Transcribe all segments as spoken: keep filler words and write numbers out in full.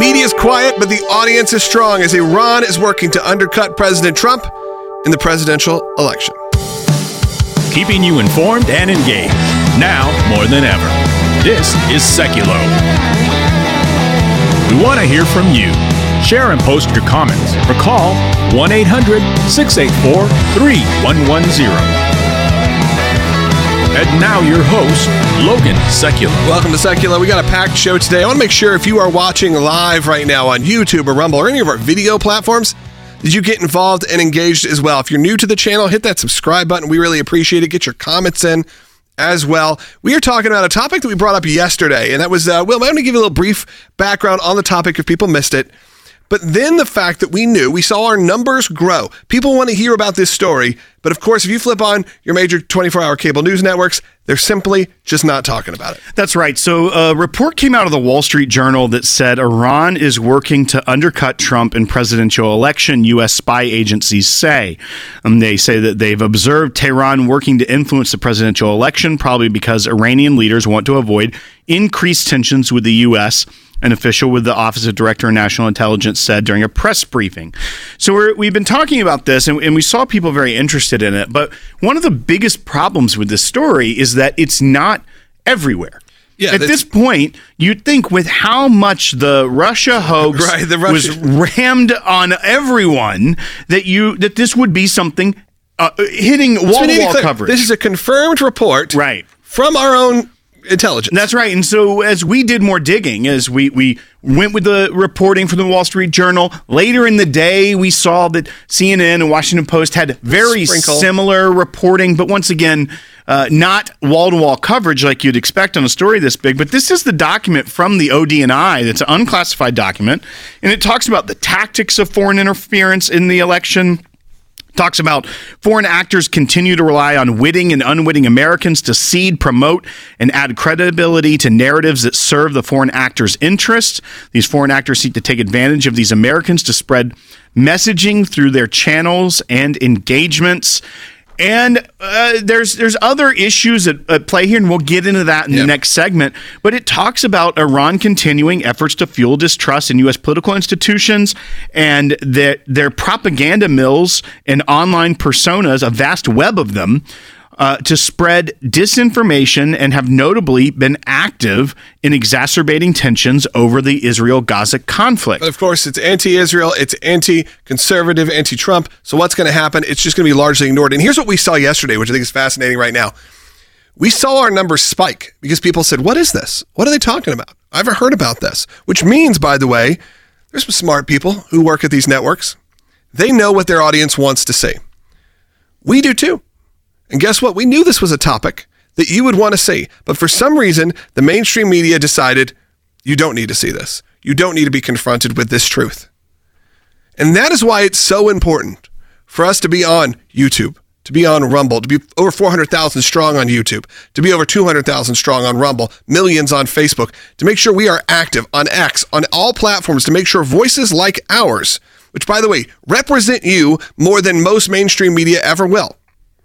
Media's quiet, but the audience is strong as Iran is working to undercut President Trump in the presidential election. Keeping you informed and engaged, now more than ever. This is Seculo. We want to hear from you. Share and post your comments or call one eight hundred, six eight four, three one one zero. And now your host, Logan Seculo. Welcome to Seculo. We got a packed show today. I want to make sure if you are watching live right now on YouTube or Rumble or any of our video platforms, did you get involved and engaged as well? If you're new to the channel, hit that subscribe button. We really appreciate it. Get your comments in as well. We are talking about a topic that we brought up yesterday, and that was, uh, Will, I'm going to give you a little brief background on the topic if people missed it. But then the fact that we knew, we saw our numbers grow. People want to hear about this story. But of course, if you flip on your major twenty-four hour cable news networks, they're simply just not talking about it. That's right. So a report came out of the Wall Street Journal that said Iran is working to undercut Trump in presidential election, U S spy agencies say. Um, they say that they've observed Tehran working to influence the presidential election, probably because Iranian leaders want to avoid increased tensions with the U S, an official with the Office of Director of National Intelligence said during a press briefing. So we're, we've been talking about this, and, and we saw people very interested in it. But one of the biggest problems with this story is that it's not everywhere. Yeah, At this point, you'd think with how much the Russia hoax right, the Russia- was rammed on everyone that you that this would be something uh, hitting wall-to-wall coverage. This is a confirmed report right. from our own intelligence. That's right. And so as we did more digging, as we, we went with the reporting from the Wall Street Journal, later in the day, we saw that C N N and Washington Post had very Sprinkle. similar reporting, but once again, uh, not wall-to-wall coverage like you'd expect on a story this big. But this is the document from the O D N I. That's an unclassified document, and it talks about the tactics of foreign interference in the election. Talks about foreign actors continue to rely on witting and unwitting Americans to seed, promote, and add credibility to narratives that serve the foreign actors' interests. These foreign actors seek to take advantage of these Americans to spread messaging through their channels and engagements. And uh, there's there's other issues at, at play here, and we'll get into that in yep. the next segment. But it talks about Iran continuing efforts to fuel distrust in U S political institutions and that their propaganda mills and online personas, a vast web of them, uh, to spread disinformation and have notably been active in exacerbating tensions over the Israel-Gaza conflict. But of course, it's anti-Israel, it's anti-conservative, anti-Trump. So what's going to happen? It's just going to be largely ignored. And here's what we saw yesterday, which I think is fascinating right now. We saw our numbers spike because people said, what is this? What are they talking about? I've never heard about this. Which means, by the way, there's some smart people who work at these networks. They know what their audience wants to see. We do too. And guess what? We knew this was a topic that you would want to see. But for some reason, the mainstream media decided you don't need to see this. You don't need to be confronted with this truth. And that is why it's so important for us to be on YouTube, to be on Rumble, to be over four hundred thousand strong on YouTube, to be over two hundred thousand strong on Rumble, millions on Facebook, to make sure we are active on X, on all platforms, to make sure voices like ours, which, by the way, represent you more than most mainstream media ever will.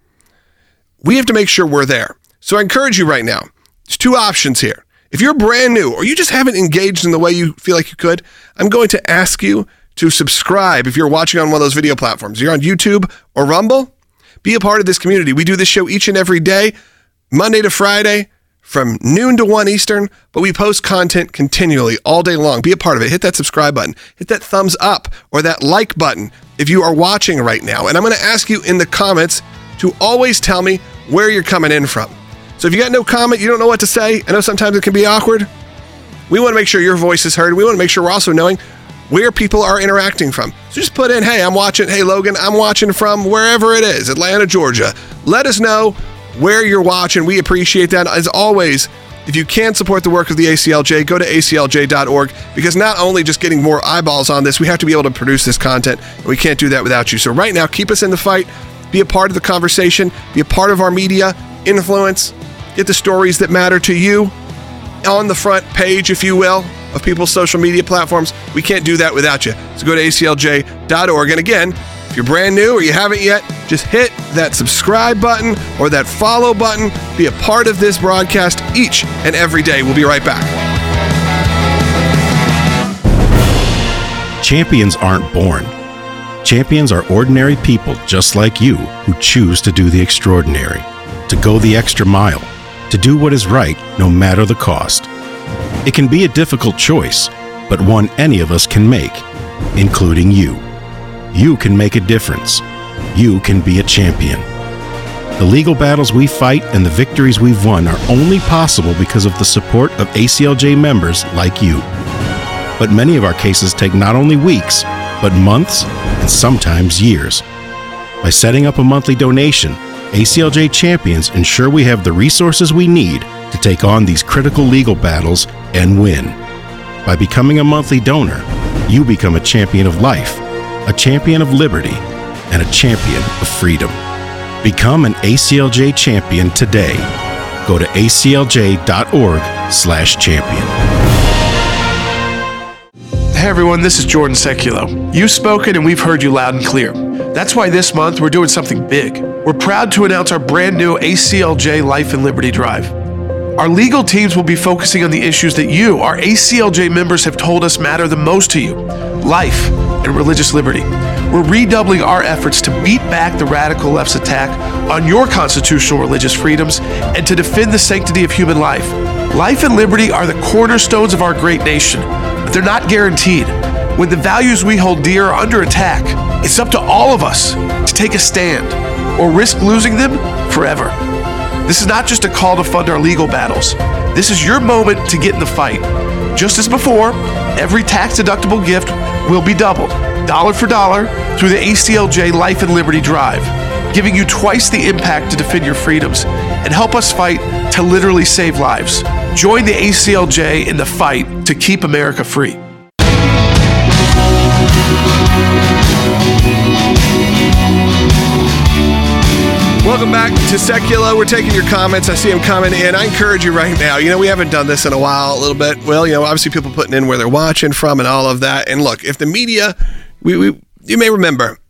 We have to make sure we're there. So I encourage you right now, there's two options here. If you're brand new or you just haven't engaged in the way you feel like you could, I'm going to ask you to subscribe if you're watching on one of those video platforms. You're on YouTube or Rumble, be a part of this community. We do this show each and every day, Monday to Friday, from noon to one Eastern, but we post content continually all day long. Be a part of it. Hit that subscribe button. Hit that thumbs up or that like button if you are watching right now. And I'm going to ask you in the comments to always tell me where you're coming in from. So if you got no comment, you don't know what to say, I know sometimes it can be awkward. We want to make sure your voice is heard. We want to make sure we're also knowing where people are interacting from. So just put in, hey, I'm watching, hey, Logan, I'm watching from wherever it is, Atlanta, Georgia. Let us know where you're watching. We appreciate that. As always, if you can support the work of the A C L J, go to A C L J dot org, because not only just getting more eyeballs on this, we have to be able to produce this content, and we can't do that without you. So right now, keep us in the fight. Be a part of the conversation. Be a part of our media influence. Get the stories that matter to you on the front page, if you will, of people's social media platforms. We can't do that without you. So go to A C L J dot org. And again, if you're brand new or you haven't yet, just hit that subscribe button or that follow button. Be a part of this broadcast each and every day. We'll be right back. Champions aren't born. Champions are ordinary people just like you who choose to do the extraordinary, to go the extra mile, to do what is right no matter the cost. It can be a difficult choice, but one any of us can make, including you. You can make a difference. You can be a champion. The legal battles we fight and the victories we've won are only possible because of the support of A C L J members like you. But many of our cases take not only weeks, but months and sometimes years. By setting up a monthly donation, A C L J Champions ensure we have the resources we need to take on these critical legal battles and win. By becoming a monthly donor, you become a champion of life, a champion of liberty, and a champion of freedom. Become an A C L J champion today. Go to aclj.org slash champion. Hey everyone, this is Jordan Seculo. You've spoken and we've heard you loud and clear. That's why this month we're doing something big. We're proud to announce our brand new A C L J Life and Liberty Drive. Our legal teams will be focusing on the issues that you, our A C L J members, have told us matter the most to you: life and religious liberty. We're redoubling our efforts to beat back the radical left's attack on your constitutional religious freedoms and to defend the sanctity of human life. Life and liberty are the cornerstones of our great nation, but they're not guaranteed. When the values we hold dear are under attack, it's up to all of us to take a stand or risk losing them forever. This is not just a call to fund our legal battles. This is your moment to get in the fight. Just as before, every tax-deductible gift will be doubled, dollar for dollar, through the A C L J Life and Liberty Drive, giving you twice the impact to defend your freedoms and help us fight to literally save lives. Join the A C L J in the fight to keep America free. Welcome back to Seculo. We're taking your comments. I see them coming in. I encourage you right now. You know, we haven't done this in a while, a little bit. Well, you know, obviously people putting in where they're watching from and all of that. And look, if the media, we, we you may remember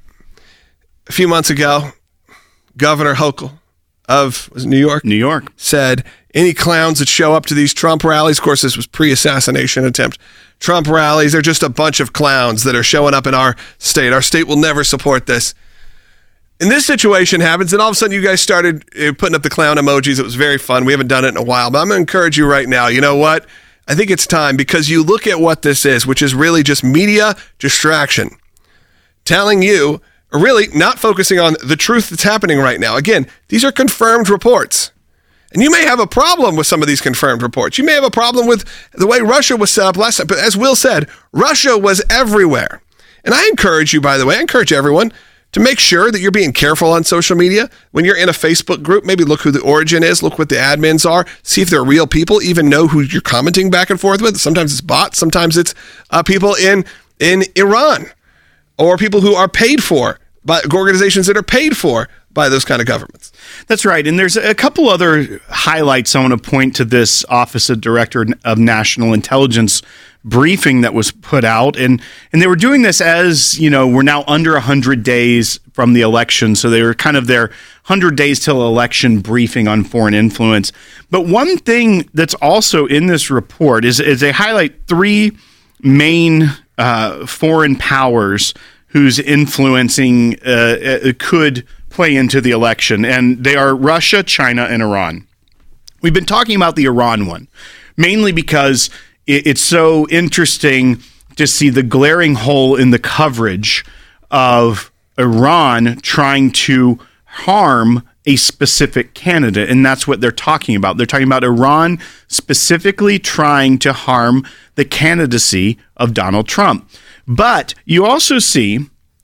a few months ago, Governor Hochul of was it New York? New York. Said any clowns that show up to these Trump rallies, of course, this was pre-assassination attempt, Trump rallies, they're just a bunch of clowns that are showing up in our state. Our state will never support this. And this situation happens, and all of a sudden you guys started uh, putting up the clown emojis. It was very fun. We haven't done it in a while, but I'm going to encourage you right now. You know what? I think it's time, because you look at what this is, which is really just media distraction, telling you, or really not focusing on the truth that's happening right now. Again, these are confirmed reports. And you may have a problem with some of these confirmed reports. You may have a problem with the way Russia was set up last time. But as Will said, Russia was everywhere. And I encourage you, by the way, I encourage everyone to make sure that you're being careful on social media. When you're in a Facebook group, maybe look who the origin is, look what the admins are, see if they're real people, even know who you're commenting back and forth with. Sometimes it's bots, sometimes it's uh, people in, in Iran, or people who are paid for by organizations that are paid for by those kind of governments. That's right. And there's a couple other highlights I want to point to this Office of Director of National Intelligence briefing that was put out. And and they were doing this as, you know, we're now under one hundred days from the election. So they were kind of their one hundred days till election briefing on foreign influence. But one thing that's also in this report is, is they highlight three main uh, foreign powers whose influencing uh, could play into the election. And they are Russia, China, and Iran. We've been talking about the Iran one, mainly because it's so interesting to see the glaring hole in the coverage of Iran trying to harm a specific candidate. And that's what they're talking about. They're talking about Iran specifically trying to harm the candidacy of Donald Trump. But you also see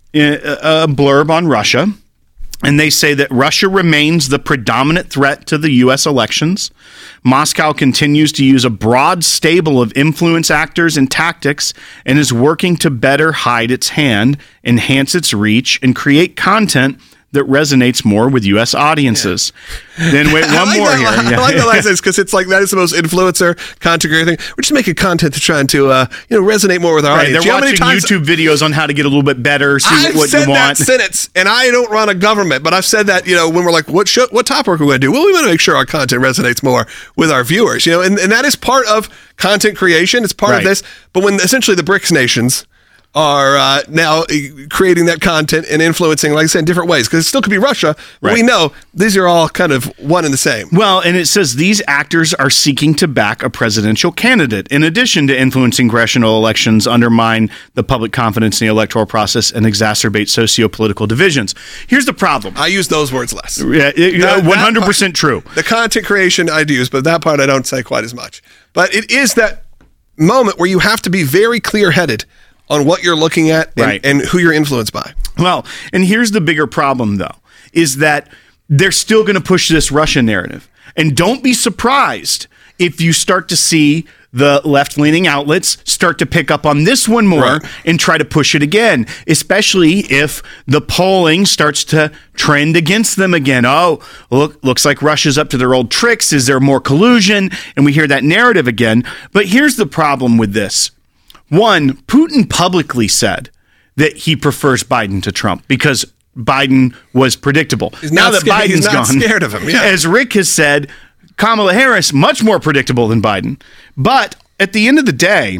a blurb on Russia, and they say that Russia remains the predominant threat to the U S elections. Moscow continues to use a broad stable of influence actors and tactics and is working to better hide its hand, enhance its reach, and create content that resonates more with U S audiences. Yeah. Then wait, one like more that, here. I yeah. like that license because it's like that is the most influencer content creator thing. We're just making content to trying to uh, you know resonate more with our right, audience. They're you know watching times, YouTube videos on how to get a little bit better, see I've what said you want. that sentence, and I don't run a government, but I've said that, you know, when we're like, what show, what topic are we going to do? Well, we want to make sure our content resonates more with our viewers, you know, and, and that is part of content creation. It's part right. of this. But when essentially the BRICS nations are uh, now creating that content and influencing, like I said, in different ways. Because it still could be Russia, but Right. we know these are all kind of one and the same. Well, and it says these actors are seeking to back a presidential candidate. In addition to influencing congressional elections, undermine the public confidence in the electoral process, and exacerbate socio-political divisions. Here's the problem. I use those words less. Yeah, it- That- that one hundred percent part- true. The content creation I do use, but that part I don't say quite as much. But it is that moment where you have to be very clear-headed on what you're looking at and, Right. and who you're influenced by. Well, and here's the bigger problem, though, is that they're still going to push this Russia narrative. And don't be surprised if you start to see the left-leaning outlets start to pick up on this one more Right. and try to push it again, especially if the polling starts to trend against them again. Oh, look, looks like Russia's up to their old tricks. Is there more collusion? And we hear that narrative again. But here's the problem with this. One, Putin publicly said that he prefers Biden to Trump because Biden was predictable. He's now not that scared- Biden's he's not gone, scared of him, yeah. as Rick has said, Kamala Harris much more predictable than Biden. But at the end of the day,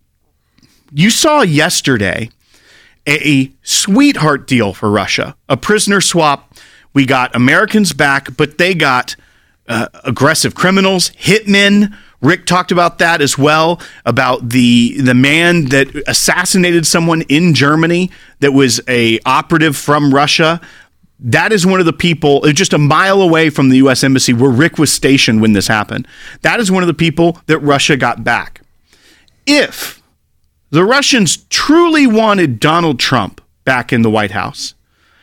you saw yesterday a, a sweetheart deal for Russia, a prisoner swap. We got Americans back, but they got uh, aggressive criminals, hitmen. Rick talked about that as well, about the the man that assassinated someone in Germany that was a operative from Russia. That is one of the people, just a mile away from the U S Embassy where Rick was stationed when this happened. That is one of the people that Russia got back. If the Russians truly wanted Donald Trump back in the White House,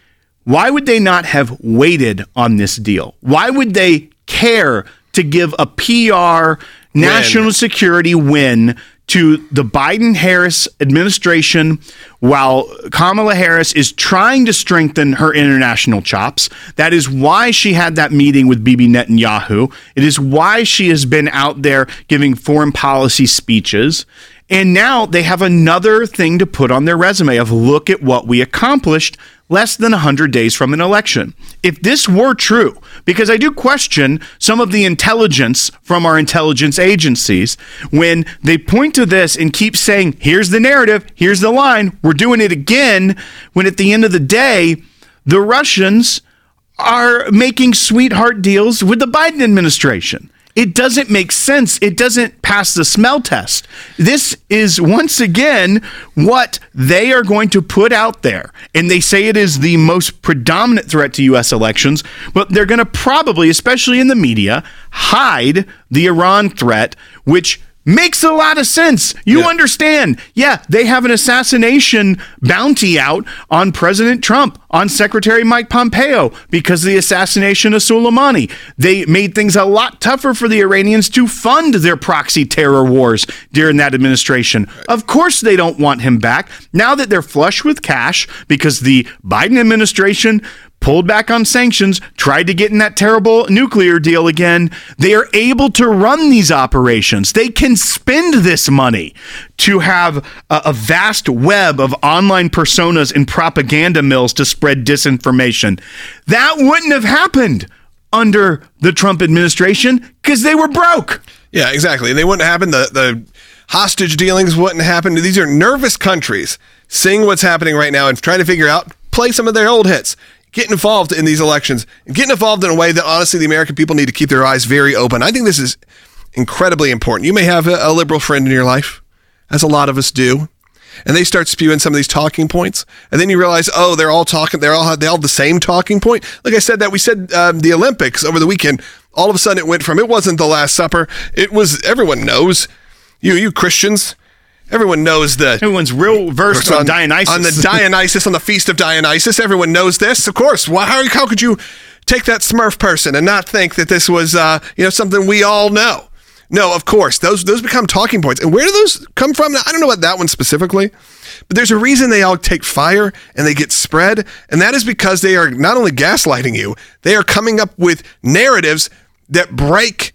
why would they not have waited on this deal? Why would they care to give a P R national security win to the Biden-Harris administration while Kamala Harris is trying to strengthen her international chops? That is why she had that meeting with Bibi Netanyahu. It is why she has been out there giving foreign policy speeches. And now they have another thing to put on their resume of look at what we accomplished less than one hundred days from an election. If this were true, because I do question some of the intelligence from our intelligence agencies, when they point to this and keep saying, here's the narrative, here's the line, we're doing it again, when at the end of the day, the Russians are making sweetheart deals with the Biden administration. It doesn't make sense. It doesn't pass the smell test. This is, once again, what they are going to put out there. And they say it is the most predominant threat to U S elections, but they're going to probably, especially in the media, hide the Iran threat, which makes a lot of sense. You Yeah. understand. Yeah, they have an assassination bounty out on President Trump, on Secretary Mike Pompeo, because of the assassination of Soleimani. They made things a lot tougher for the Iranians to fund their proxy terror wars during that administration. Of course they don't want him back. Now that they're flush with cash because the Biden administration pulled back on sanctions, tried to get in that terrible nuclear deal again, they are able to run these operations. They can spend this money to have a, a vast web of online personas and propaganda mills to spread disinformation. That wouldn't have happened under the Trump administration because they were broke. Yeah, exactly. And they wouldn't happen. The the hostage dealings wouldn't happen. These are nervous countries seeing what's happening right now and trying to figure out, play some of their old hits. Get involved in these elections and get involved in a way that honestly the American people need to keep their eyes very open. I think this is incredibly important. You may have a, a liberal friend in your life, as a lot of us do, and they start spewing some of these talking points, and then you realize, oh, they're all talking, they're all they all have the same talking point. Like I said, that we said um, the Olympics over the weekend. All of a sudden, it went from it wasn't the Last Supper. It was everyone knows you you Christians. Everyone knows the Everyone's real versed on, on Dionysus. On the Dionysus, on the Feast of Dionysus. Everyone knows this, of course. Why, how, how could you take that Smurf person and not think that this was uh, you know, something we all know? No, of course. Those those become talking points. And where do those come from? I don't know about that one specifically, but there's a reason they all take fire and they get spread. And that is because they are not only gaslighting you, they are coming up with narratives that break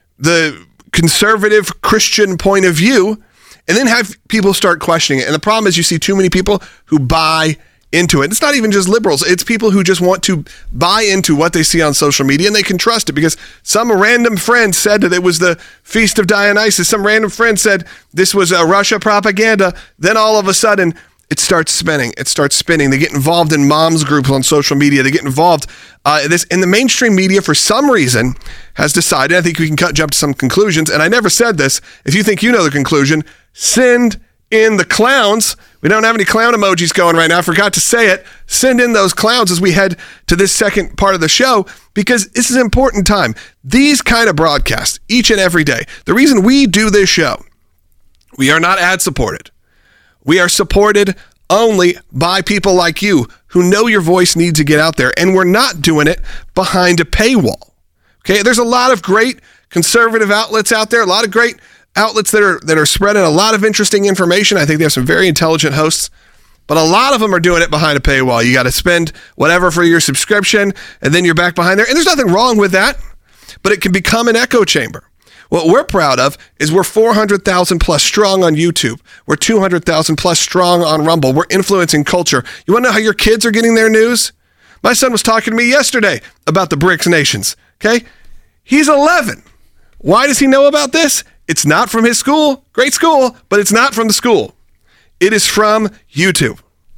the conservative Christian point of view, and then have people start questioning it. And the problem is you see too many people who buy into it. It's not even just liberals. It's people who just want to buy into what they see on social media, and they can trust it because some random friend said that it was the Feast of Dionysus. Some random friend said this was a Russia propaganda. Then all of a sudden, it starts spinning. It starts spinning. They get involved in moms groups on social media. They get involved uh, in this. And the mainstream media, for some reason, has decided, I think we can cut, jump to some conclusions. And I never said this. If you think you know the conclusion, send in the clowns. We don't have any clown emojis going right now. I forgot to say it. Send in those clowns as we head to this second part of the show, because this is an important time. These kind of broadcasts, each and every day. The reason we do this show, we are not ad supported. We are supported only by people like you who know your voice needs to get out there, and we're not doing it behind a paywall. Okay, there's a lot of great conservative outlets out there, a lot of great outlets that are that are spreading a lot of interesting information. I think they have some very intelligent hosts, but a lot of them are doing it behind a paywall. You got to spend whatever for your subscription, and then you're back behind there. And there's nothing wrong with that, but it can become an echo chamber. What we're proud of is we're four hundred thousand plus strong on YouTube. We're two hundred thousand plus strong on Rumble. We're influencing culture. You want to know how your kids are getting their news? My son was talking to me yesterday about the BRICS nations, okay? He's eleven. Why does he know about this? It's not from his school, great school, but it's not from the school. It is from YouTube.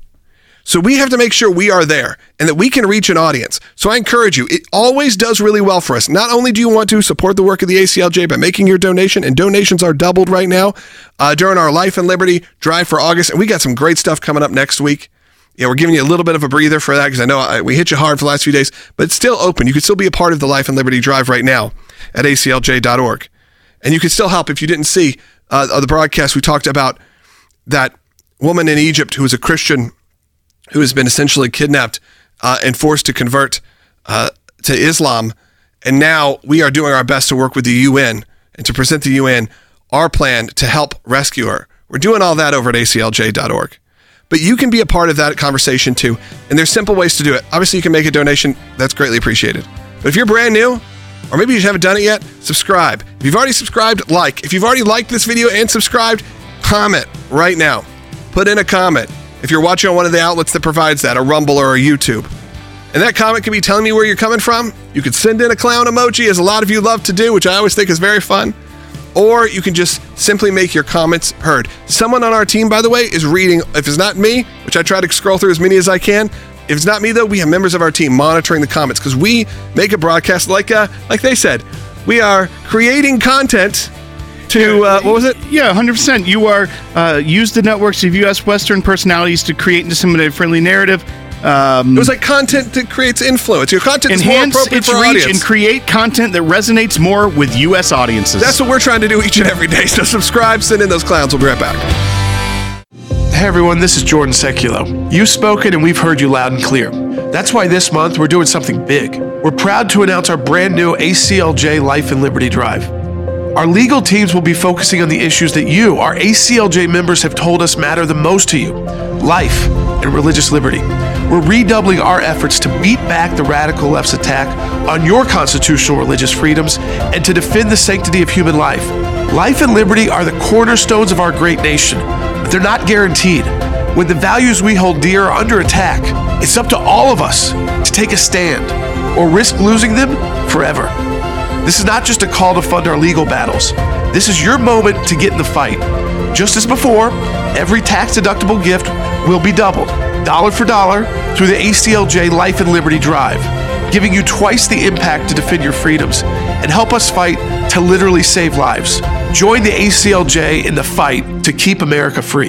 So we have to make sure we are there and that we can reach an audience. So I encourage you, it always does really well for us. Not only do you want to support the work of the A C L J by making your donation, and donations are doubled right now uh, during our Life and Liberty Drive for August. And we got some great stuff coming up next week. Yeah, we're giving you a little bit of a breather for that because I know I, we hit you hard for the last few days, but it's still open. You can still be a part of the Life and Liberty Drive right now at A C L J dot org. And you can still help if you didn't see uh, the broadcast. We talked about that woman in Egypt who was a Christian who has been essentially kidnapped uh, and forced to convert uh, to Islam. And now we are doing our best to work with the U N and to present the U N our plan to help rescue her. We're doing all that over at A C L J dot org. But you can be a part of that conversation too. And there's simple ways to do it. Obviously, you can make a donation. That's greatly appreciated. But if you're brand new, or maybe you haven't done it yet, subscribe. If you've already subscribed, like. If you've already liked this video and subscribed, comment right now. Put in a comment if you're watching on one of the outlets that provides that, a Rumble or a YouTube. And that comment can be telling me where you're coming from. You could send in a clown emoji, as a lot of you love to do, which I always think is very fun. Or you can just simply make your comments heard. Someone on our team, by the way, is reading. If it's not me, which I try to scroll through as many as I can, if it's not me, though, we have members of our team monitoring the comments because we make a broadcast like uh, like they said. We are creating content to, uh, what was it? Yeah, one hundred percent. You are, uh, use the networks of U S Western personalities to create and disseminate a friendly narrative. Um, it was like content that creates influence. Your content is more enhance appropriate its for our reach audience. and create content that resonates more with U S audiences. That's what we're trying to do each and every day. So subscribe, send in those clowns. We'll be right back. Hey everyone, this is Jordan Seculo. You've spoken and we've heard you loud and clear. That's why this month we're doing something big. We're proud to announce our brand new A C L J Life and Liberty Drive. Our legal teams will be focusing on the issues that you, our A C L J members, have told us matter the most to you: life and religious liberty. We're redoubling our efforts to beat back the radical left's attack on your constitutional religious freedoms and to defend the sanctity of human life. Life and liberty are the cornerstones of our great nation, but they're not guaranteed. When the values we hold dear are under attack, it's up to all of us to take a stand or risk losing them forever. This is not just a call to fund our legal battles. This is your moment to get in the fight. Just as before, every tax-deductible gift will be doubled, dollar for dollar, through the A C L J Life and Liberty Drive, giving you twice the impact to defend your freedoms and help us fight to literally save lives. Join the A C L J in the fight to keep America free.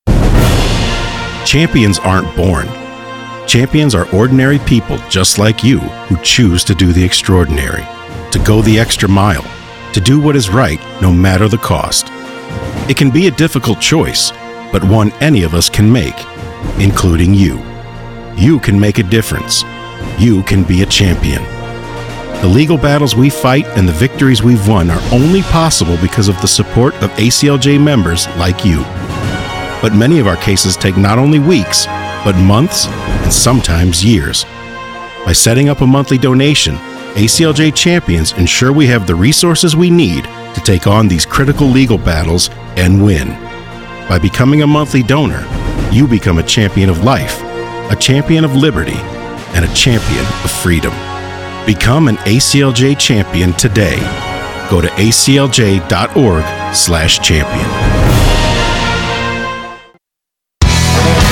Champions aren't born. Champions are ordinary people just like you who choose to do the extraordinary, to go the extra mile, to do what is right no matter the cost. It can be a difficult choice, but one any of us can make, including you. You can make a difference. You can be a champion. The legal battles we fight and the victories we've won are only possible because of the support of A C L J members like you. But many of our cases take not only weeks, but months and sometimes years. By setting up a monthly donation, A C L J champions ensure we have the resources we need to take on these critical legal battles and win. By becoming a monthly donor, you become a champion of life, a champion of liberty, and a champion of freedom. Become an A C L J champion today. Go to A C L J dot org slash champion.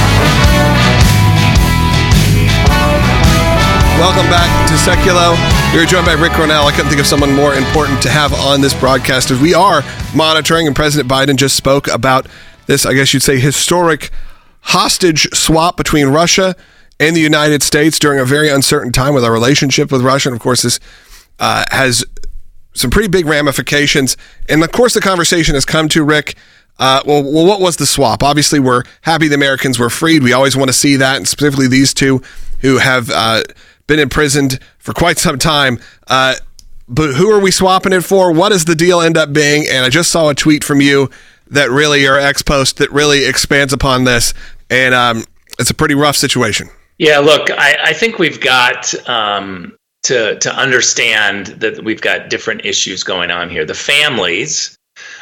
Welcome back to Seculo. You're joined by Rick Gronell. I couldn't think of someone more important to have on this broadcast as we are monitoring, and President Biden just spoke about this, I guess you'd say, historic hostage swap between Russia and the United States during a very uncertain time with our relationship with Russia. And of course, this uh, has some pretty big ramifications. And of course, the conversation has come to, Rick, uh, well, well, what was the swap? Obviously, we're happy the Americans were freed. We always want to see that, and specifically these two who have uh, been imprisoned for quite some time. Uh, but who are we swapping it for? What does the deal end up being? And I just saw a tweet from you that really, your ex-post, that really expands upon this. And um, it's a pretty rough situation. Yeah, look, I, I think we've got um, to, to understand that we've got different issues going on here. The families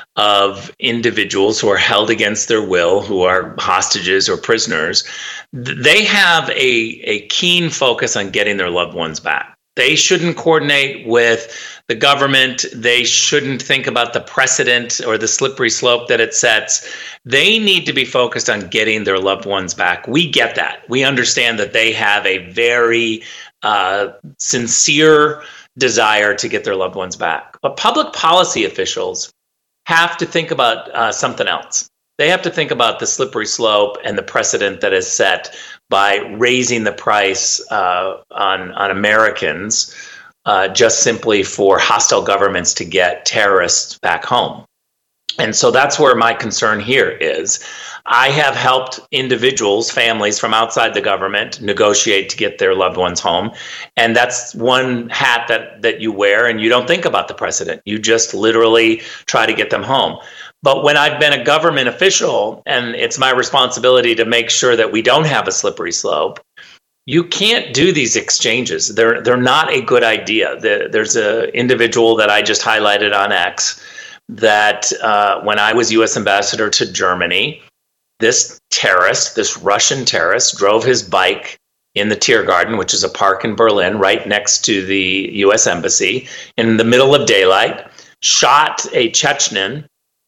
of individuals who are held against their will, who are hostages or prisoners, they have a, a keen focus on getting their loved ones back. They shouldn't coordinate with the government. They shouldn't think about the precedent or the slippery slope that it sets. They need to be focused on getting their loved ones back. We get that. We understand that they have a very uh, sincere desire to get their loved ones back. But public policy officials have to think about uh, something else. They have to think about the slippery slope and the precedent that is set by raising the price uh, on, on Americans uh, just simply for hostile governments to get terrorists back home. And so that's where my concern here is. I have helped individuals, families from outside the government negotiate to get their loved ones home. And that's one hat that, that you wear, and you don't think about the precedent. You just literally try to get them home. But when I've been a government official, and it's my responsibility to make sure that we don't have a slippery slope, you can't do these exchanges. They're, they're not a good idea. There's an individual that I just highlighted on X that uh, when I was U S ambassador to Germany, this terrorist, this Russian terrorist, drove his bike in the Tiergarten, which is a park in Berlin right next to the U S embassy, in the middle of daylight, shot a Chechen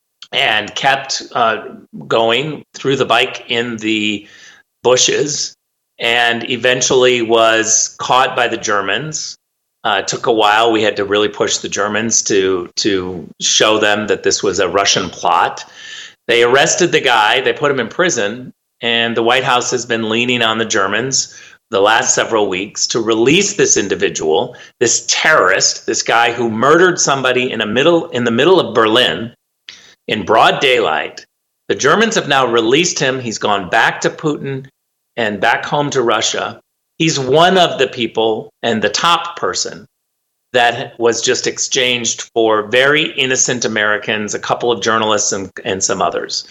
and kept uh, going through the bike in the bushes, and eventually was caught by the Germans. Uh, it took a while. We had to really push the Germans to to show them that this was a Russian plot. They arrested the guy. They put him in prison. And the White House has been leaning on the Germans the last several weeks to release this individual, this terrorist, this guy who murdered somebody in a middle in the middle of Berlin in broad daylight. The Germans have now released him. He's gone back to Putin and back home to Russia. He's one of the people and the top person that was just exchanged for very innocent Americans, a couple of journalists and, and some others.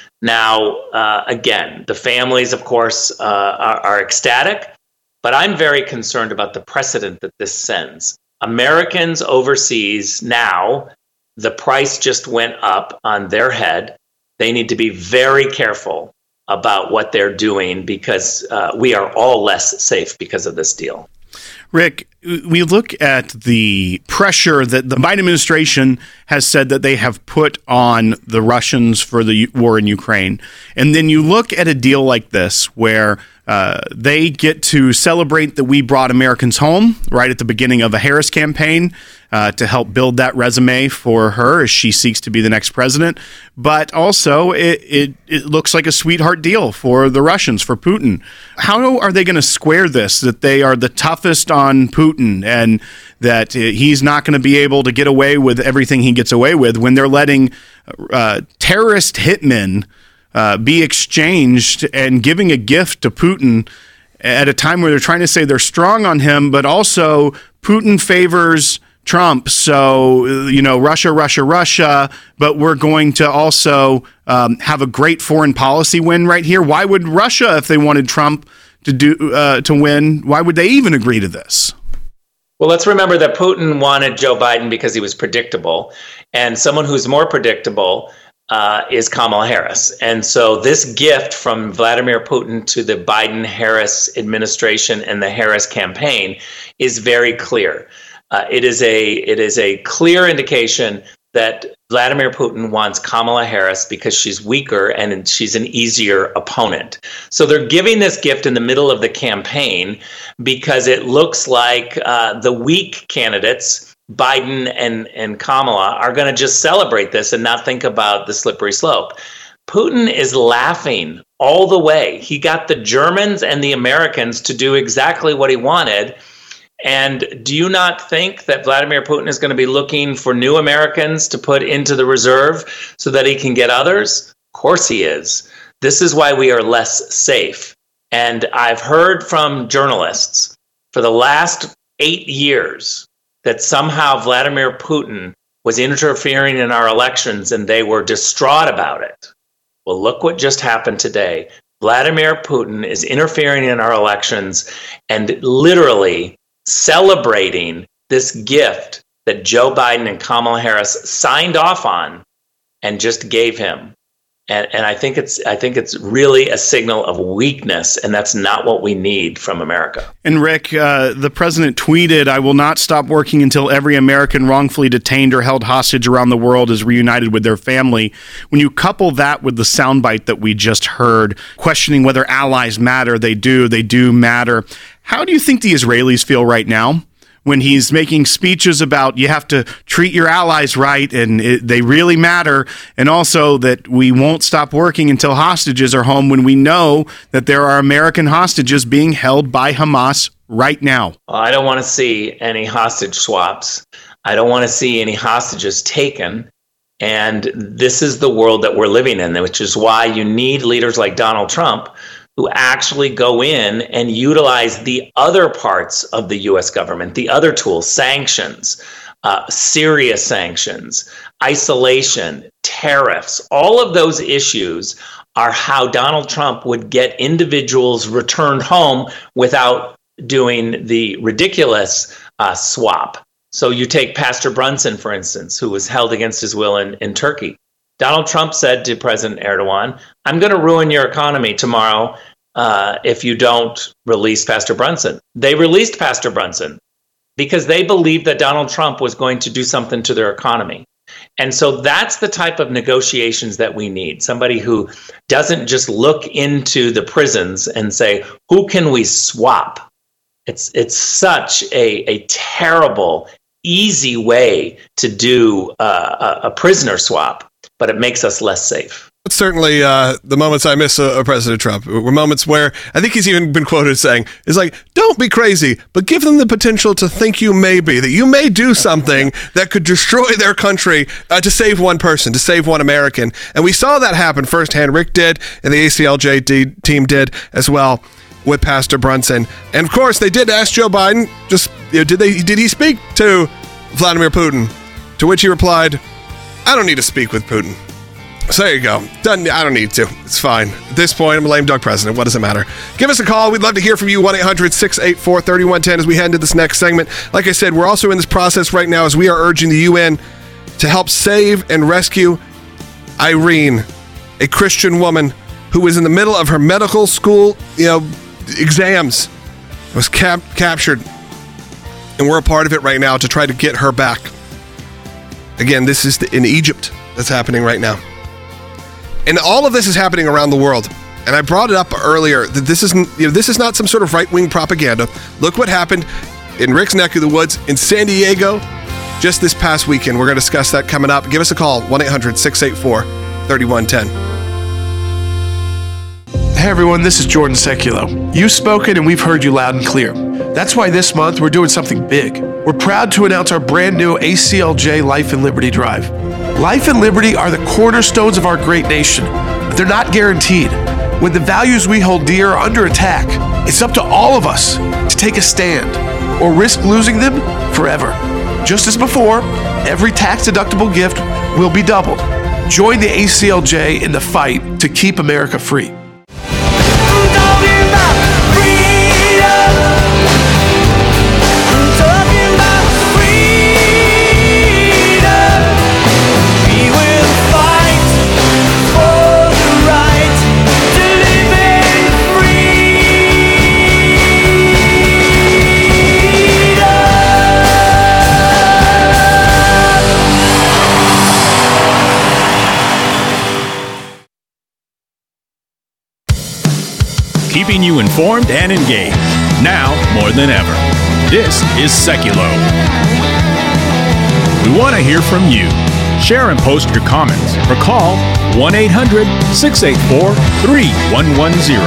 Now, uh, again, the families, of course, uh, are, are ecstatic, but I'm very concerned about the precedent that this sends. Americans overseas now, the price just went up on their head. They need to be very careful about what they're doing because uh, we are all less safe because of this deal. Rick, we look at the pressure that the Biden administration has said that they have put on the Russians for the war in Ukraine. And then you look at a deal like this where uh, they get to celebrate that we brought Americans home right at the beginning of a Harris campaign uh, to help build that resume for her as she seeks to be the next president. But also it, it, it looks like a sweetheart deal for the Russians, for Putin. How are they going to square this, that they are the toughest on Putin and that he's not going to be able to get away with everything he gets away with when they're letting uh, terrorist hitmen uh, be exchanged and giving a gift to Putin at a time where they're trying to say they're strong on him, but also Putin favors Trump. So, you know, Russia, Russia, Russia, but we're going to also um, have a great foreign policy win right here. Why would Russia, if they wanted Trump to do uh, to win, why would they even agree to this? Well, let's remember that Putin wanted Joe Biden because he was predictable, and someone who's more predictable uh, is Kamala Harris. And so this gift from Vladimir Putin to the Biden-Harris administration and the Harris campaign is very clear. Uh, it is a it is a clear indication that Vladimir Putin wants Kamala Harris because she's weaker and she's an easier opponent. So they're giving this gift in the middle of the campaign because it looks like uh, the weak candidates, Biden and, and Kamala, are going to just celebrate this and not think about the slippery slope. Putin is laughing all the way. He got the Germans and the Americans to do exactly what he wanted. And do you not think that Vladimir Putin is going to be looking for new Americans to put into the reserve so that he can get others? Of course he is. This is why we are less safe. And I've heard from journalists for the last eight years that somehow Vladimir Putin was interfering in our elections and they were distraught about it. Well, look what just happened today. Vladimir Putin is interfering in our elections and literally celebrating this gift that Joe Biden and Kamala Harris signed off on and just gave him. And, and I think it's I think it's really a signal of weakness, and that's not what we need from America. And Rick, uh, the president tweeted, "I will not stop working until every American wrongfully detained or held hostage around the world is reunited with their family." When you couple that with the soundbite that we just heard, questioning whether allies matter, they do, they do matter. How do you think the Israelis feel right now when he's making speeches about you have to treat your allies right and it, they really matter, and also that we won't stop working until hostages are home, when we know that there are American hostages being held by Hamas right now? Well, I don't want to see any hostage swaps. I don't want to see any hostages taken. And this is the world that we're living in, which is why you need leaders like Donald Trump who actually go in and utilize the other parts of the U S government, the other tools, sanctions, uh, Syria sanctions, isolation, tariffs. All of those issues are how Donald Trump would get individuals returned home without doing the ridiculous uh, swap. So you take Pastor Brunson, for instance, who was held against his will in, in Turkey. Donald Trump said to President Erdogan, "I'm going to ruin your economy tomorrow uh, if you don't release Pastor Brunson." They released Pastor Brunson because they believed that Donald Trump was going to do something to their economy. And so that's the type of negotiations that we need. Somebody who doesn't just look into the prisons and say, who can we swap? It's it's such a, a terrible, easy way to do uh, a, a prisoner swap, but it makes us less safe. Certainly, uh, the moments I miss uh, President Trump were moments where I think he's even been quoted saying, "It's like, don't be crazy, but give them the potential to think you may be, that you may do something that could destroy their country uh, to save one person, to save one American." And we saw that happen firsthand. Rick did, and the A C L J D team did as well with Pastor Brunson. And of course, they did ask Joe Biden, just you know, did they did he speak to Vladimir Putin? To which he replied, "I don't need to speak with Putin." So there you go. Done. I don't need to. It's fine. At this point, I'm a lame duck president. What does it matter? Give us a call. We'd love to hear from you. one eight hundred six eight four three one one zero as we head into this next segment. Like I said, we're also in this process right now as we are urging the U N to help save and rescue Irene, a Christian woman who was in the middle of her medical school, you know, exams, was cap- captured. And we're a part of it right now to try to get her back. Again, this is the, in Egypt that's happening right now. And all of this is happening around the world. And I brought it up earlier that this isn't, you know, this is not some sort of right-wing propaganda. Look what happened in Rick's neck of the woods in San Diego just this past weekend. We're going to discuss that coming up. Give us a call, one eight hundred six eight four three one one zero. Hey everyone, this is Jordan Seculo. You've spoken and we've heard you loud and clear. That's why this month we're doing something big. We're proud to announce our brand new A C L J Life and Liberty Drive. Life and liberty are the cornerstones of our great nation, but they're not guaranteed. When the values we hold dear are under attack, it's up to all of us to take a stand or risk losing them forever. Just as before, every tax-deductible gift will be doubled. Join the A C L J in the fight to keep America free. keeping you informed and engaged. Now more than ever. This is Seculo. We want to hear from you. Share and post your comments or call one eight hundred, six eight four, three one one zero.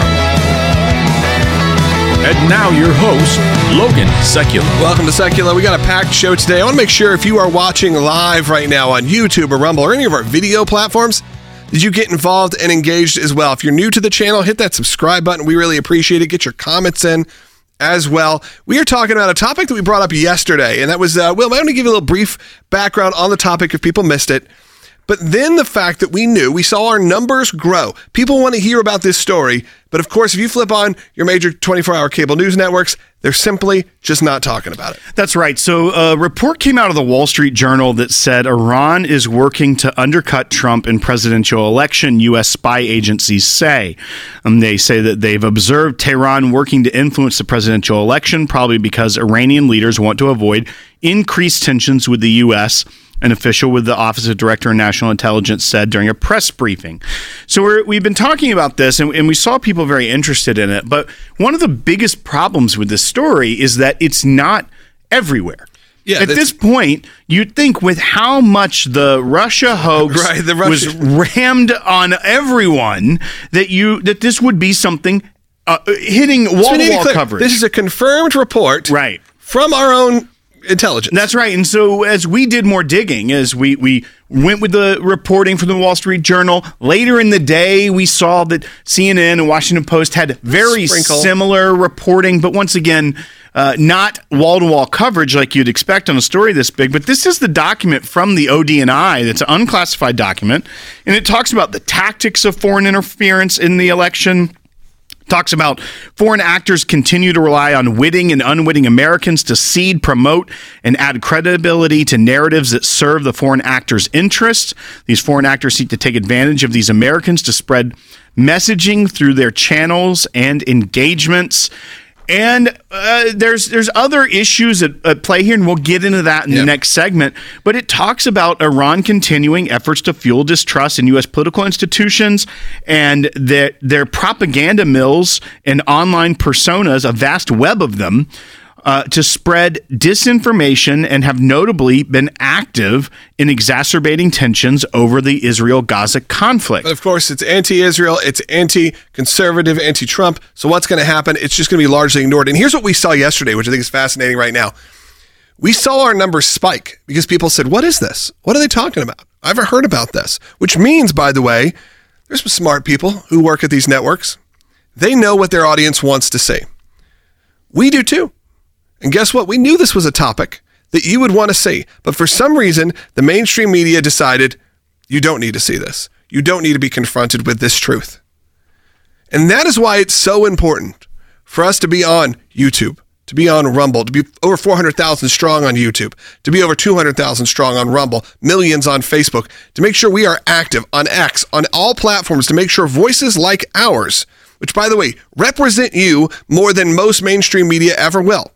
And now your host, Logan Seculo. Welcome to Seculo. We got a packed show today. I want to make sure if you are watching live right now on YouTube or Rumble or any of our video platforms, did you get involved and engaged as well? If you're new to the channel, hit that subscribe button. We really appreciate it. Get your comments in as well. We are talking about a topic that we brought up yesterday, and that was, uh, Will, I'm going to give you a little brief background on the topic if people missed it. But then the fact that we knew, we saw our numbers grow. People want to hear about this story, but of course, if you flip on your major twenty-four hour cable news networks, they're simply just not talking about it. That's right. So a report came out of the Wall Street Journal that said Iran is working to undercut Trump in presidential election, U S spy agencies say. Um, they say that they've observed Tehran working to influence the presidential election, probably because Iranian leaders want to avoid increased tensions with the U S, an official with the Office of Director of National Intelligence said during a press briefing. So we're, we've been talking about this, and, and we saw people very interested in it. But one of the biggest problems with this story is that it's not everywhere. Yeah, At this point, you'd think with how much the Russia hoax right, the Russia- was rammed on everyone, that you that this would be something uh, hitting wall-to-wall so coverage. This is a confirmed report right. from our own intelligence. That's right. And so as we did more digging, as we, we went with the reporting from the Wall Street Journal, later in the day, we saw that C N N and Washington Post had very Sprinkle. similar reporting, but once again, uh, not wall-to-wall coverage like you'd expect on a story this big. But this is the document from the O D N I that's an unclassified document, and it talks about the tactics of foreign interference in the election. Talks about foreign actors continue to rely on witting and unwitting Americans to seed, promote, and add credibility to narratives that serve the foreign actors' interests. These foreign actors seek to take advantage of these Americans to spread messaging through their channels and engagements. And uh, there's there's other issues at, at play here, and we'll get into that in yep. the next segment. But it talks about Iran continuing efforts to fuel distrust in U S political institutions and their, their propaganda mills and online personas, a vast web of them, uh, to spread disinformation and have notably been active in exacerbating tensions over the Israel-Gaza conflict. But of course, it's anti-Israel, it's anti-conservative, anti-Trump. So what's going to happen? It's just going to be largely ignored. And here's what we saw yesterday, which I think is fascinating right now. We saw our numbers spike because people said, what is this? What are they talking about? I've never heard about this. Which means, by the way, there's some smart people who work at these networks. They know what their audience wants to see. We do too. And guess what? We knew this was a topic that you would want to see. But for some reason, the mainstream media decided you don't need to see this. You don't need to be confronted with this truth. And that is why it's so important for us to be on YouTube, to be on Rumble, to be over four hundred thousand strong on YouTube, to be over two hundred thousand strong on Rumble, millions on Facebook, to make sure we are active on X, on all platforms, to make sure voices like ours, which, by the way, represent you more than most mainstream media ever will.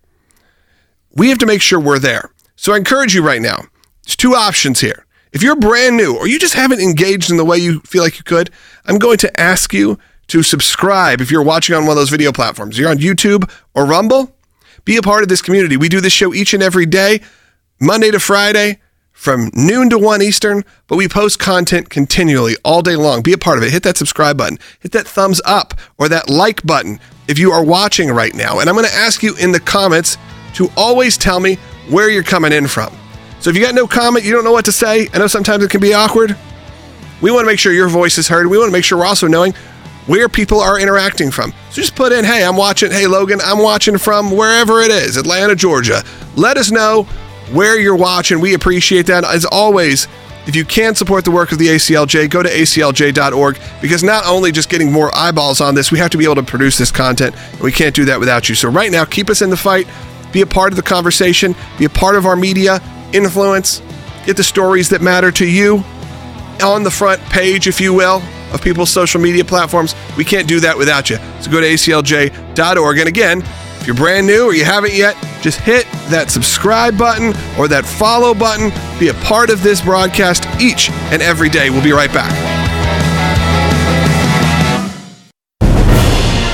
We have to make sure we're there. So I encourage you right now, there's two options here. If you're brand new or you just haven't engaged in the way you feel like you could, I'm going to ask you to subscribe if you're watching on one of those video platforms. You're on YouTube or Rumble, be a part of this community. We do this show each and every day, Monday to Friday, from noon to one Eastern, but we post content continually all day long. Be a part of it. Hit that subscribe button. Hit that thumbs up or that like button if you are watching right now. And I'm going to ask you in the comments to always tell me where you're coming in from. So if you got no comment, you don't know what to say, I know sometimes it can be awkward. We want to make sure your voice is heard. We want to make sure we're also knowing where people are interacting from. So just put in, hey, I'm watching, hey, Logan, I'm watching from wherever it is, Atlanta, Georgia. Let us know where you're watching. We appreciate that. As always, if you can support the work of the A C L J, go to A C L J dot org, because not only just getting more eyeballs on this, we have to be able to produce this content, and we can't do that without you. So right now, keep us in the fight. Be a part of the conversation. Be a part of our media influence. Get the stories that matter to you on the front page, if you will, of people's social media platforms. We can't do that without you. So go to A C L J dot org. And again, if you're brand new or you haven't yet, just hit that subscribe button or that follow button. Be a part of this broadcast each and every day. We'll be right back.